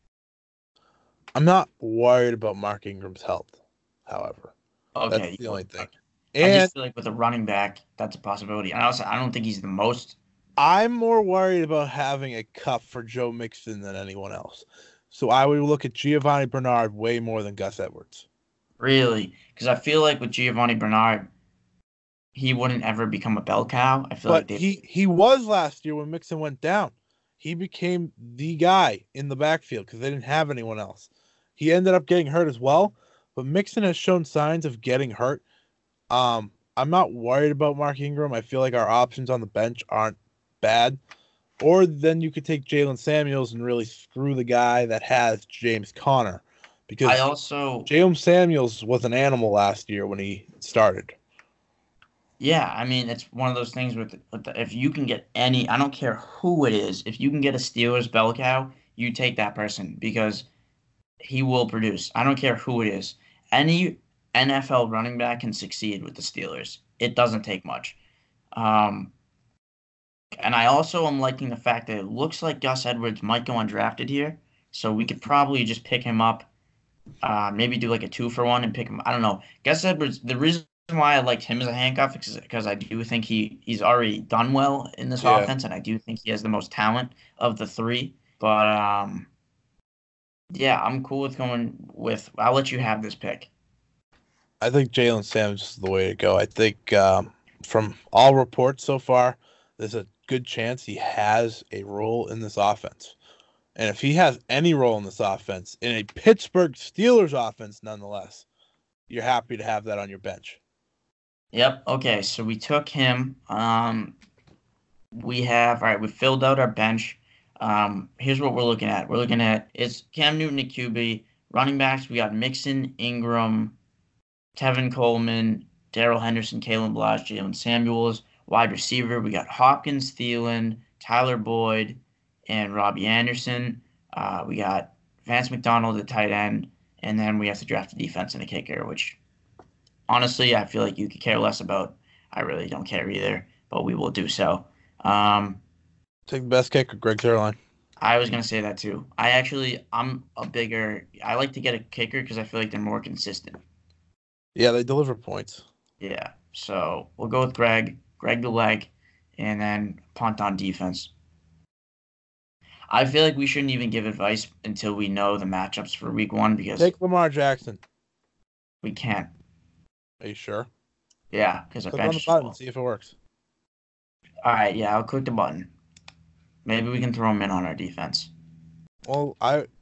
I'm not worried about Mark Ingram's health, however. Okay. That's the only thing. I just feel like with a running back, that's a possibility. And also, I don't think he's the most. I'm more worried about having a cup for Joe Mixon than anyone else. So I would look at Giovanni Bernard way more than Gus Edwards. Really? Because I feel like with Giovanni Bernard, he wouldn't ever become a bell cow. I feel like he was last year when Mixon went down. He became the guy in the backfield because they didn't have anyone else. He ended up getting hurt as well, but Mixon has shown signs of getting hurt. I'm not worried about Mark Ingram. I feel like our options on the bench aren't bad. Or then you could take Jalen Samuels and really screw the guy that has James Conner because Jalen Samuels was an animal last year when he started. Yeah, I mean, it's one of those things if you can get any, I don't care who it is, if you can get a Steelers bell cow, you take that person because he will produce. I don't care who it is. Any NFL running back can succeed with the Steelers. It doesn't take much. And I also am liking the fact that it looks like Gus Edwards might go undrafted here, so we could probably just pick him up, maybe do like a 2-for-1 and pick him. I don't know. Gus Edwards, the reason why I liked him as a handcuff is because I do think he's already done well in this offense, and I do think he has the most talent of the three. But yeah, I'm cool with going with. I'll let you have this pick. I think Jalen Samuels is the way to go. I think from all reports so far, there's a good chance he has a role in this offense. And if he has any role in this offense, in a Pittsburgh Steelers offense nonetheless, you're happy to have that on your bench. Yep. Okay. So we took him. We filled out our bench. Here's what we're looking at. We're looking at it's Cam Newton at QB. Running backs, we got Mixon, Ingram, Tevin Coleman, Darrell Henderson, Kalen Ballage, Jalen Samuels. Wide receiver, we got Hopkins, Thielen, Tyler Boyd, and Robbie Anderson. We got Vance McDonald at tight end, and then we have to draft a defense and a kicker, which honestly, I feel like you could care less about. I really don't care either, but we will do so. Take the best kicker, Greg Zuerlein. I was going to say that too. I like to get a kicker because I feel like they're more consistent. Yeah, they deliver points. Yeah, so we'll go with Greg the leg, and then punt on defense. I feel like we shouldn't even give advice until we know the matchups for week 1 because take Lamar Jackson. We can't. Are you sure? Yeah, because our bench is full. Click on the button, see if it works. All right, yeah, I'll click the button. Maybe we can throw him in on our defense. Well,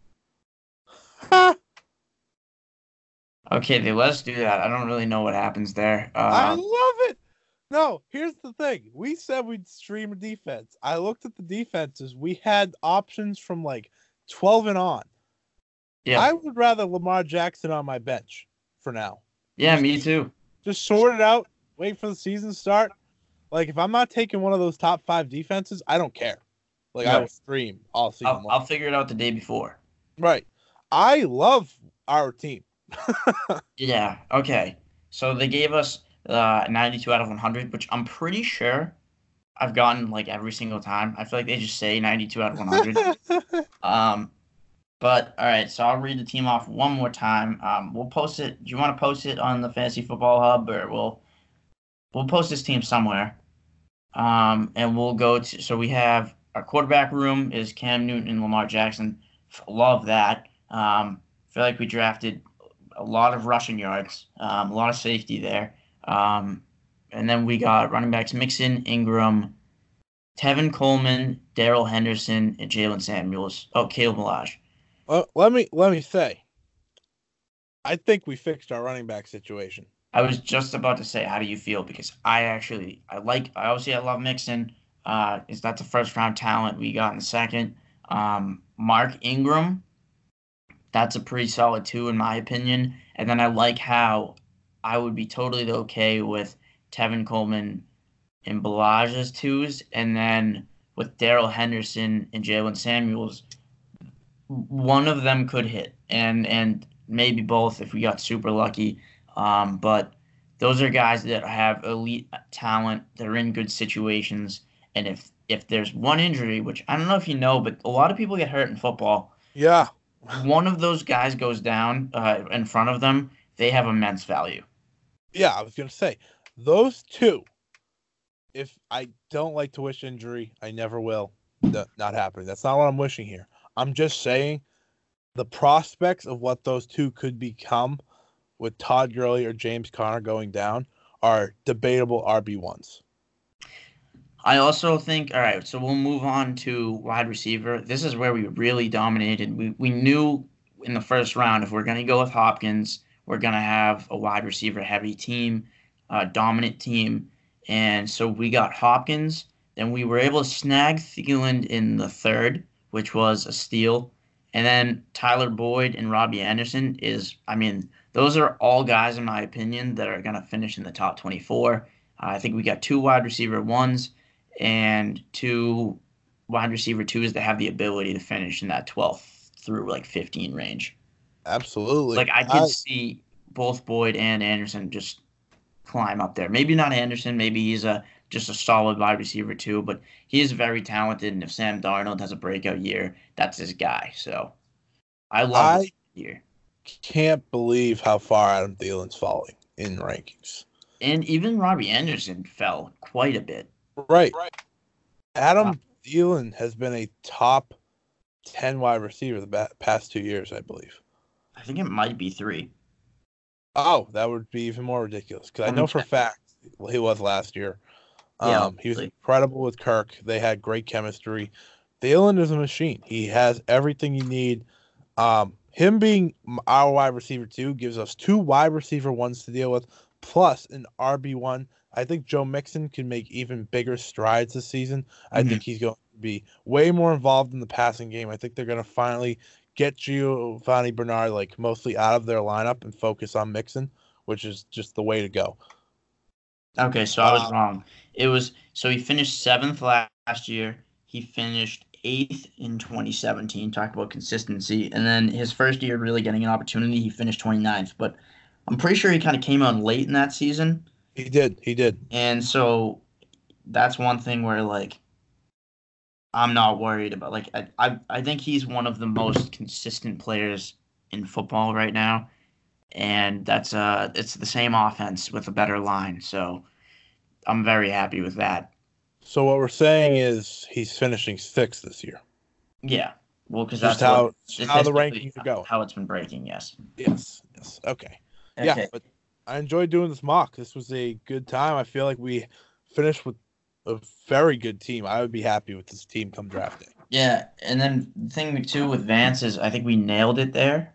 Okay, they let us do that. I don't really know what happens there. I love it. No, here's the thing. We said we'd stream a defense. I looked at the defenses. We had options from like 12 and on. Yeah. I would rather Lamar Jackson on my bench for now. Yeah, me too. Just sort it out. Wait for the season to start. Like, if I'm not taking one of those top 5 defenses, I don't care. Like, I will stream all season long. I'll figure it out the day before. Right. I love our team. Yeah, okay. So they gave us 92 out of 100, which I'm pretty sure I've gotten like every single time. I feel like they just say 92 out of 100. But all right, so I'll read the team off one more time. We'll post it. Do you want to post it on the Fantasy Football Hub, or we'll post this team somewhere? And we'll go to. So we have our quarterback room is Cam Newton and Lamar Jackson. Love that. Feel like we drafted a lot of rushing yards, a lot of safety there. And then we got running backs Mixon, Ingram, Tevin Coleman, Darrell Henderson, and Jalen Samuels. Oh, Caleb Ballage. Let me say, I think we fixed our running back situation. I was just about to say, how do you feel? Because I love Mixon. That's a first round talent we got in the second. Mark Ingram, that's a pretty solid 2 in my opinion. And then I like how I would be totally okay with Tevin Coleman and Ballage as 2s, and then with Darrell Henderson and Jalen Samuels, one of them could hit, and maybe both if we got super lucky. But those are guys that have elite talent. They're in good situations, and if there's one injury, which I don't know if you know, but a lot of people get hurt in football. Yeah. One of those guys goes down in front of them, they have immense value. Yeah, I was going to say, those 2, if I don't like to wish injury, I never will. Not happening. That's not what I'm wishing here. I'm just saying the prospects of what those 2 could become with Todd Gurley or James Conner going down are debatable RB1s. I also think, all right, so we'll move on to wide receiver. This is where we really dominated. We knew in the first round if we're going to go with Hopkins, we're going to have a wide receiver heavy team, dominant team. And so we got Hopkins. Then we were able to snag Thielen in the 3rd, which was a steal. And then Tyler Boyd and Robbie Anderson those are all guys, in my opinion, that are going to finish in the top 24. I think we got 2 wide receiver ones and 2 wide receiver twos that have the ability to finish in that 12 through like 15 range. Absolutely. Like I could see both Boyd and Anderson just climb up there. Maybe not Anderson. Maybe he's just a solid wide receiver too, but he is very talented. And if Sam Darnold has a breakout year, that's his guy. So I love this year. Can't believe how far Adam Thielen's falling in rankings. And even Robbie Anderson fell quite a bit. Right. Adam Thielen has been a top 10 wide receiver the past 2 years, I believe. I think it might be 3. Oh, that would be even more ridiculous. Because I know for a fact he was last year. He was incredible with Kirk. They had great chemistry. Thielen is a machine. He has everything you need. Him being our wide receiver 2 gives us 2 wide receiver 1s to deal with, plus an RB1. I think Joe Mixon can make even bigger strides this season. I think he's going to be way more involved in the passing game. I think they're going to finally get Giovanni Bernard like mostly out of their lineup and focus on Mixon, which is just the way to go. Okay, so I was wrong. So he finished 7th last year. He finished 8th in 2017. Talk about consistency. And then his first year really getting an opportunity, he finished 29th. But I'm pretty sure he kind of came on late in that season. He did. And so that's one thing where, like, I'm not worried about. Like, I think he's one of the most consistent players in football right now. And that's it's the same offense with a better line. So I'm very happy with that. So what we're saying is he's finishing 6th this year. Yeah. Well, because that's how the rankings are going. How it's been breaking, yes. Yes. Okay. Yeah, but I enjoyed doing this mock. This was a good time. I feel like we finished with a very good team. I would be happy with this team come draft day. Yeah, and then the thing too with Vance is I think we nailed it there.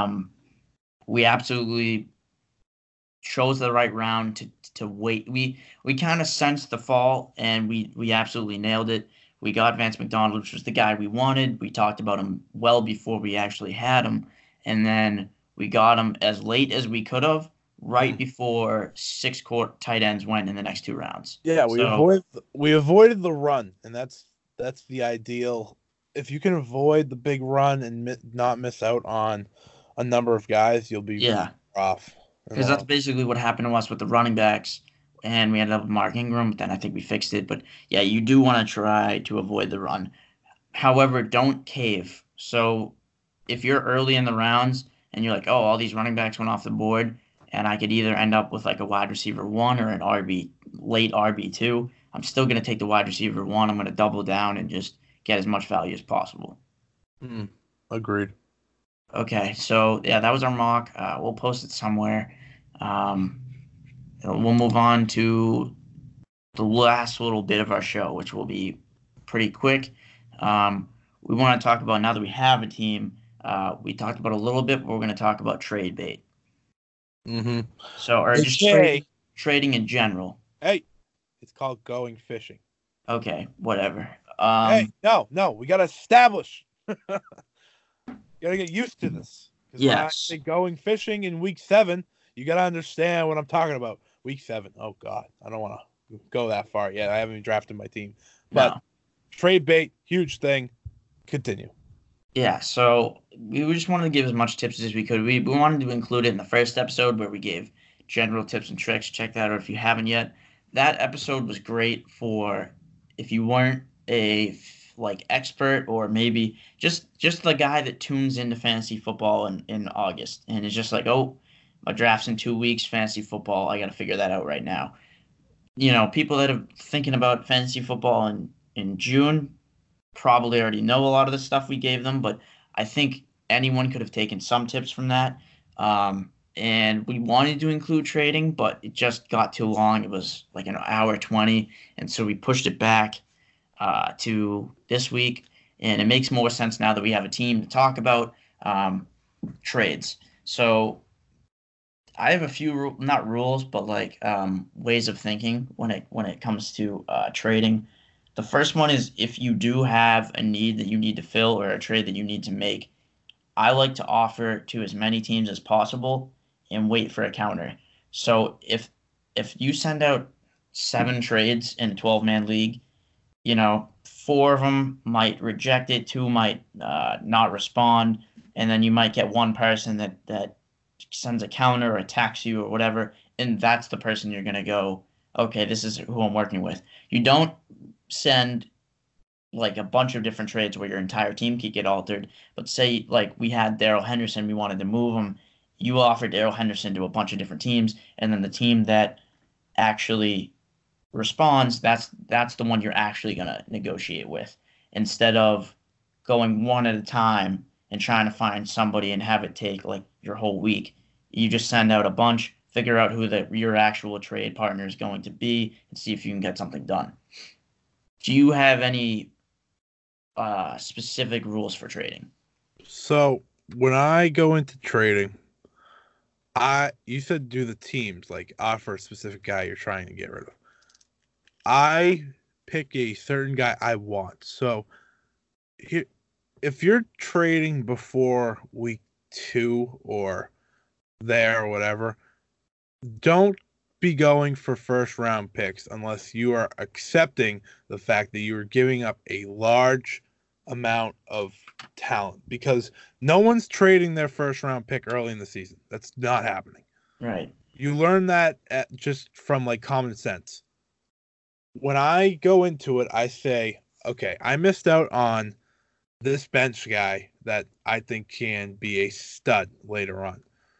We absolutely chose the right round to wait. We kind of sensed the fall, and we absolutely nailed it. We got Vance McDonald, which was the guy we wanted. We talked about him well before we actually had him, and then we got him as late as we could have, right before 6 tight ends went in the next 2 rounds. Yeah, we avoided the run, and that's the ideal. If you can avoid the big run and not miss out on a number of guys, you'll be off. Because that's basically what happened to us with the running backs, and we ended up with Mark Ingram, but then I think we fixed it. But, yeah, you do want to try to avoid the run. However, don't cave. So if you're early in the rounds and you're like, oh, all these running backs went off the board, and I could either end up with like a wide receiver 1 or an late RB2, I'm still going to take the wide receiver 1. I'm going to double down and just get as much value as possible. Agreed. Okay, so yeah, that was our mock. We'll post it somewhere. We'll move on to the last little bit of our show, which will be pretty quick. We want to talk about, now that we have a team, we talked about a little bit, but we're going to talk about trade bait. So, or just trading in general. Hey, it's called going fishing. Okay, whatever. Hey, no, we got to establish. You got to get used to this. Because when I say going fishing in week 7, you got to understand what I'm talking about. Week 7. Oh, God. I don't want to go that far yet. I haven't even drafted my team. But trade bait, huge thing. Continue. Yeah, so we just wanted to give as much tips as we could. We wanted to include it in the first episode where we gave general tips and tricks. Check that out if you haven't yet. That episode was great for if you weren't a expert, or maybe just the guy that tunes into fantasy football in August and is just like, oh, my draft's in 2 weeks, fantasy football, I got to figure that out right now. You know, people that are thinking about fantasy football in June probably already know a lot of the stuff we gave them, but I think anyone could have taken some tips from that. And we wanted to include trading, but it just got too long. It was like an hour 20, and so we pushed it back to this week, and it makes more sense now that we have a team to talk about trades. So I have a few not rules, but ways of thinking when it comes to trading. The first one is if you do have a need that you need to fill or a trade that you need to make, I like to offer to as many teams as possible and wait for a counter. So if you send out 7 trades in a 12-man league, 4 of them might reject it, 2 might not respond, and then you might get one person that sends a counter or attacks you or whatever, and that's the person you're going to go, okay, this is who I'm working with. You don't send like a bunch of different trades where your entire team could get altered, but say like we had Darrell Henderson, we wanted to move him. You offer Darrell Henderson to a bunch of different teams, and then the team that actually responds, that's the one you're actually going to negotiate with, instead of going one at a time and trying to find somebody and have it take like your whole week. You just send out a bunch, figure out who your actual trade partner is going to be, and see if you can get something done. Do you have any specific rules for trading? So when I go into trading, you said do the teams, like offer a specific guy you're trying to get rid of. I pick a certain guy I want. So here, if you're trading before week 2 or there or whatever, don't be going for first round picks unless you are accepting the fact that you are giving up a large amount of talent, because no one's trading their first round pick early in the season. That's not happening. Right. You learn that just from like common sense. When I go into it, I say, okay, I missed out on this bench guy that I think can be a stud later on.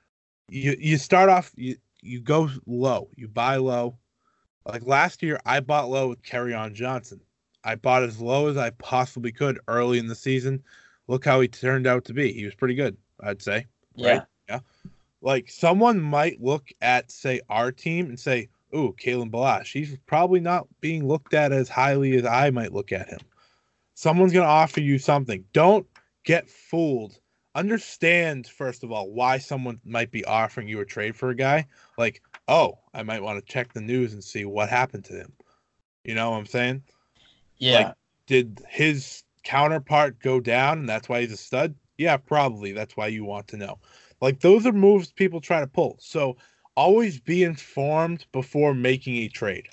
You start off, you go low, you buy low. Like last year, I bought low with Kerryon Johnson. I bought as low as I possibly could early in the season. Look how he turned out to be. He was pretty good, I'd say. Yeah. Right? Yeah. Like someone might look at, say, our team and say, ooh, Kalen Balash. He's probably not being looked at as highly as I might look at him. Someone's going to offer you something. Don't get fooled. Understand, first of all, why someone might be offering you a trade for a guy. Like, oh, I might want to check the news and see what happened to him. You know what I'm saying? Yeah. Like, did his counterpart go down and that's why he's a stud? Yeah, probably. That's why you want to know. Like, those are moves people try to pull. So always be informed before making a trade.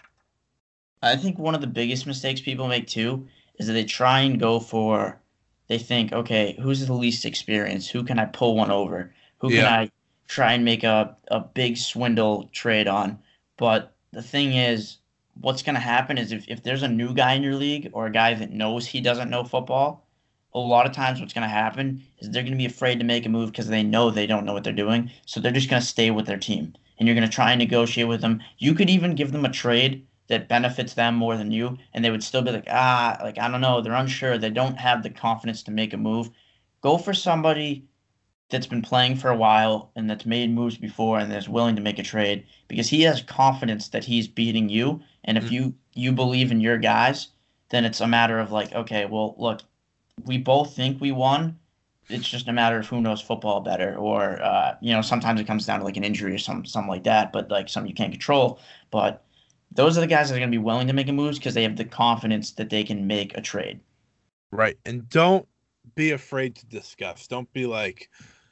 I think one of the biggest mistakes people make too is that they try and go for, they think, okay, who's the least experienced? Who can I pull one over? Who can I try and make a big swindle trade on? But the thing is, what's going to happen is if there's a new guy in your league or a guy that knows he doesn't know football, a lot of times what's going to happen is they're going to be afraid to make a move because they know they don't know what they're doing. So they're just going to stay with their team. And you're going to try and negotiate with them. You could even give them a trade that benefits them more than you, and they would still be like, I don't know. They're unsure. They don't have the confidence to make a move. Go for somebody that's been playing for a while and that's made moves before and that's willing to make a trade, because he has confidence that he's beating you. And if you believe in your guys, then it's a matter of like, okay, well, look, we both think we won. It's just a matter of who knows football better, or sometimes it comes down to like an injury or something like that, but like something you can't control. But those are the guys that are going to be willing to make a move because they have the confidence that they can make a trade. Right, and don't be afraid to discuss. Don't be like,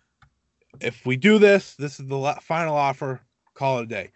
if we do this, this is the final offer. Call it a day.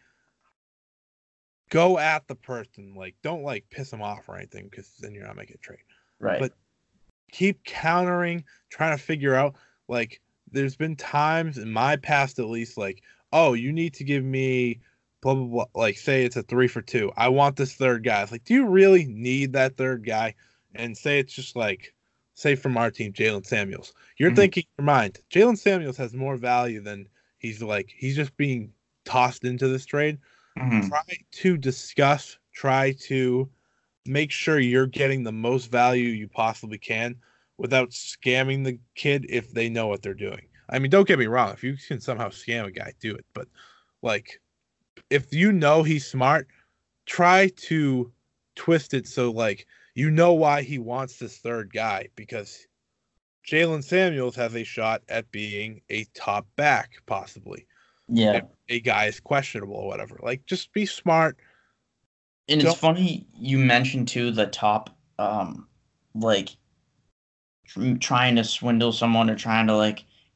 Go at the person. Like, don't like piss them off or anything, because then you're not making a trade. Right. But keep countering, trying to figure out, like, there's been times in my past at least, like, oh, you need to give me blah, blah, blah. Like, say it's a 3 for 2. I want this third guy. It's like, do you really need that third guy? And say it's just like, say from our team, Jalen Samuels. You're thinking in your mind, Jalen Samuels has more value than he's just being tossed into this trade. Try to discuss, try to make sure you're getting the most value you possibly can without scamming the kid if they know what they're doing. I mean, don't get me wrong. If you can somehow scam a guy, do it. But, like, if you know he's smart, try to twist it so, like, you know why he wants this third guy, because Jalen Samuels has a shot at being a top back, possibly. Yeah. If a guy is questionable or whatever. Like, just be smart. And it's funny you mentioned too the top, like trying to swindle someone or trying to like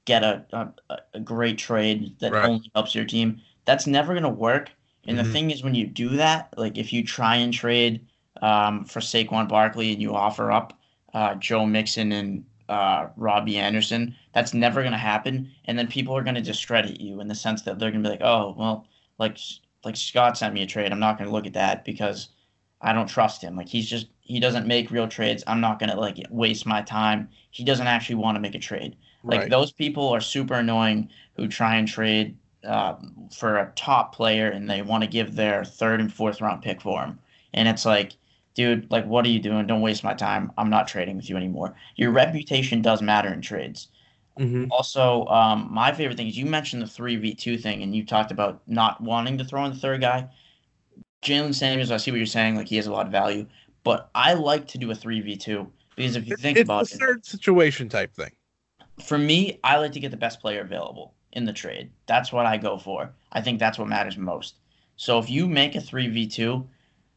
get a great trade that Right. only helps your team. That's never going to work. And the Mhm. thing is, when you do that, like if you try and trade for Saquon Barkley and you offer up Joe Mixon and Robbie Anderson, that's never going to happen. And then people are going to discredit you in the sense that they're going to be like, oh, well, like Scott sent me a trade. I'm not going to look at that because I don't trust him. Like he doesn't make real trades. I'm not going to like waste my time. He doesn't actually want to make a trade. Like Right. those people are super annoying who try and trade for a top player and they want to give their third and fourth round pick for him. And it's like, dude, like, what are you doing? Don't waste my time. I'm not trading with you anymore. Your reputation does matter in trades. Mhm. Also, my favorite thing is you mentioned the 3v2 thing and you talked about not wanting to throw in the third guy. Jalen Samuels, I see what you're saying. Like, he has a lot of value. But I like to do a 3v2 because if you think It's a about it, third situation type thing. for me, I like to get the best player available in the trade. That's what I go for. I think that's what matters most. So if you make a 3v2,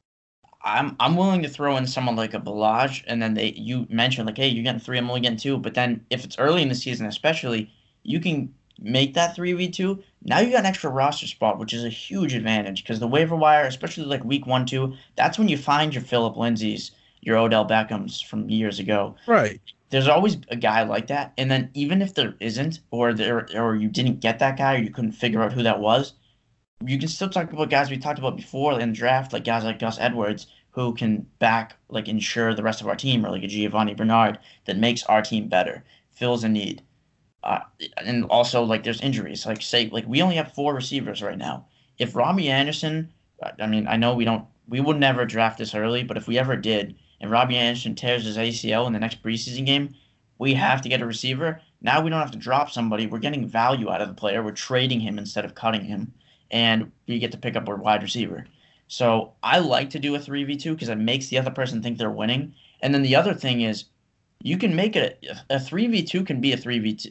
I'm willing to throw in someone like a Balaj, and then you mentioned like, hey, you're getting three, I'm only getting two. But then if it's early in the season, especially, you can make that 3v2. Now you got an extra roster spot, which is a huge advantage because the waiver wire, especially like week 1, 2, that's when you find your Philip Lindsays, your Odell Beckhams from years ago. Right. There's always a guy like that, and then even if there isn't, or you didn't get that guy, or you couldn't figure out who that was, you can still talk about guys we talked about before in the draft, like guys like Gus Edwards, who can ensure the rest of our team, or like a Giovanni Bernard that makes our team better, fills a need. And also, like, there's injuries. Like, say, like, we only have 4 receivers right now. If Robbie Anderson, I mean, I know we would never draft this early, but if we ever did, and Robbie Anderson tears his ACL in the next preseason game, we have to get a receiver. Now we don't have to drop somebody. We're getting value out of the player. We're trading him instead of cutting him, and we get to pick up a wide receiver. So I like to do a 3v2 because it makes the other person think they're winning. And then the other thing is, you can make it a 3v2 can be a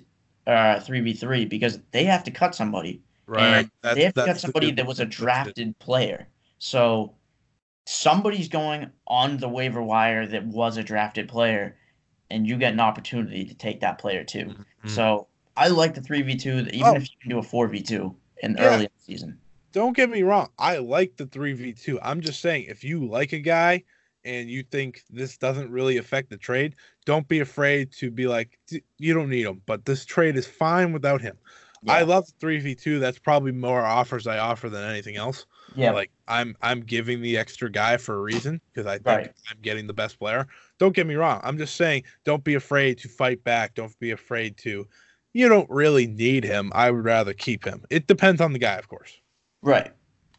3v3 because they have to cut somebody. Right. And they have to cut that's the somebody good that was a thing. drafted player. So somebody's going on the waiver wire that was a drafted player, and you get an opportunity to take that player too. Mhm. So I like the 3v2, even if you can do a 4v2 early in the season. Don't get me wrong. I like the 3v2. I'm just saying, if you like a guy and you think this doesn't really affect the trade, don't be afraid to be like, you don't need him, but this trade is fine without him. Yeah. I love the 3v2. That's probably more offers I offer than anything else. Yeah. Like I'm giving the extra guy for a reason because I think Right. I'm getting the best player. Don't get me wrong. I'm just saying, don't be afraid to fight back. Don't be afraid to. You don't really need him. I would rather keep him. It depends on the guy, of course. Right.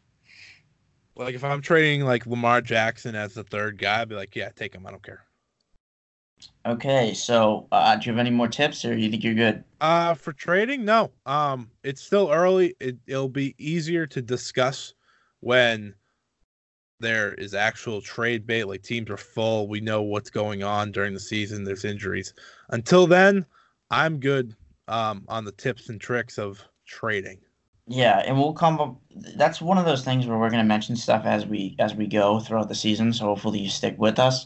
Like if I'm trading like Lamar Jackson as the third guy, I'd be like, yeah, take him. I don't care. Okay, so do you have any more tips, or you think you're good? For trading, no. It's still early. It'll be easier to discuss when there is actual trade bait. Like teams are full. We know what's going on during the season. There's injuries. Until then, I'm good. On the tips and tricks of trading. Yeah, and we'll come up. That's one of those things where we're going to mention stuff as we go throughout the season. So hopefully you stick with us.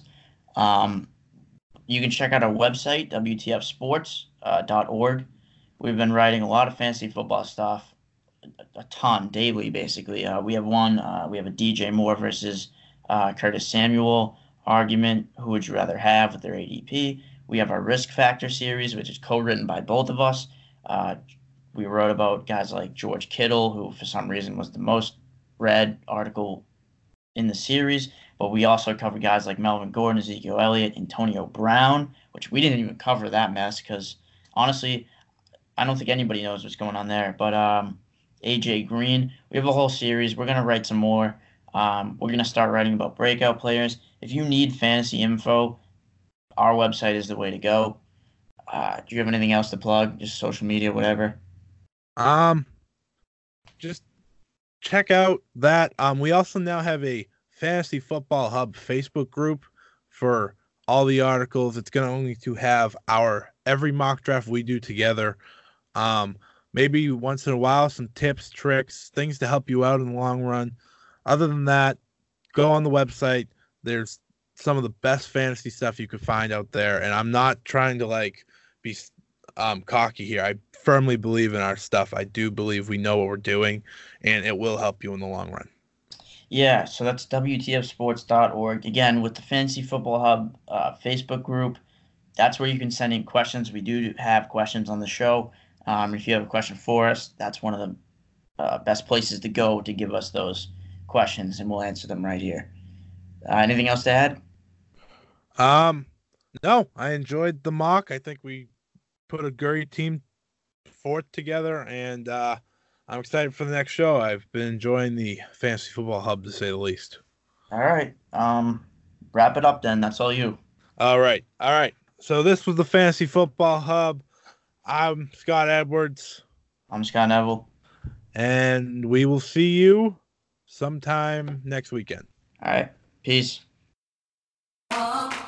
You can check out our website, WTFsports.org. We've been writing a lot of fantasy football stuff, a ton daily, basically. We have we have a DJ Moore versus Curtis Samuel argument. Who would you rather have with their ADP? We have our Risk Factor series, which is co-written by both of us. We wrote about guys like George Kittle, who for some reason was the most read article in the series. But we also cover guys like Melvin Gordon, Ezekiel Elliott, Antonio Brown, which we didn't even cover that mess because, honestly, I don't think anybody knows what's going on there. But AJ Green, we have a whole series. We're going to write some more. We're going to start writing about breakout players. If you need fantasy info, our website is the way to go. Do you have anything else to plug? Just social media, whatever? Just check out that. We also now have a Fantasy Football Hub Facebook group for all the articles. It's going to have every mock draft we do together. Maybe once in a while, some tips, tricks, things to help you out in the long run. Other than that, go on the website. There's some of the best fantasy stuff you could find out there. And I'm not trying to be cocky here. I firmly believe in our stuff. I do believe we know what we're doing, and it will help you in the long run. Yeah, so that's WTFsports.org. Again, with the Fantasy Football Hub Facebook group, that's where you can send in questions. We do have questions on the show. If you have a question for us, that's one of the best places to go to give us those questions, and we'll answer them right here. Anything else to add? No, I enjoyed the mock. I think we put a great team forth together, and I'm excited for the next show. I've been enjoying the Fantasy Football Hub, to say the least. All right. Wrap it up then. That's all you. All right. So this was the Fantasy Football Hub. I'm Scott Edwards. I'm Scott Neville. And we will see you sometime next weekend. All right. Peace.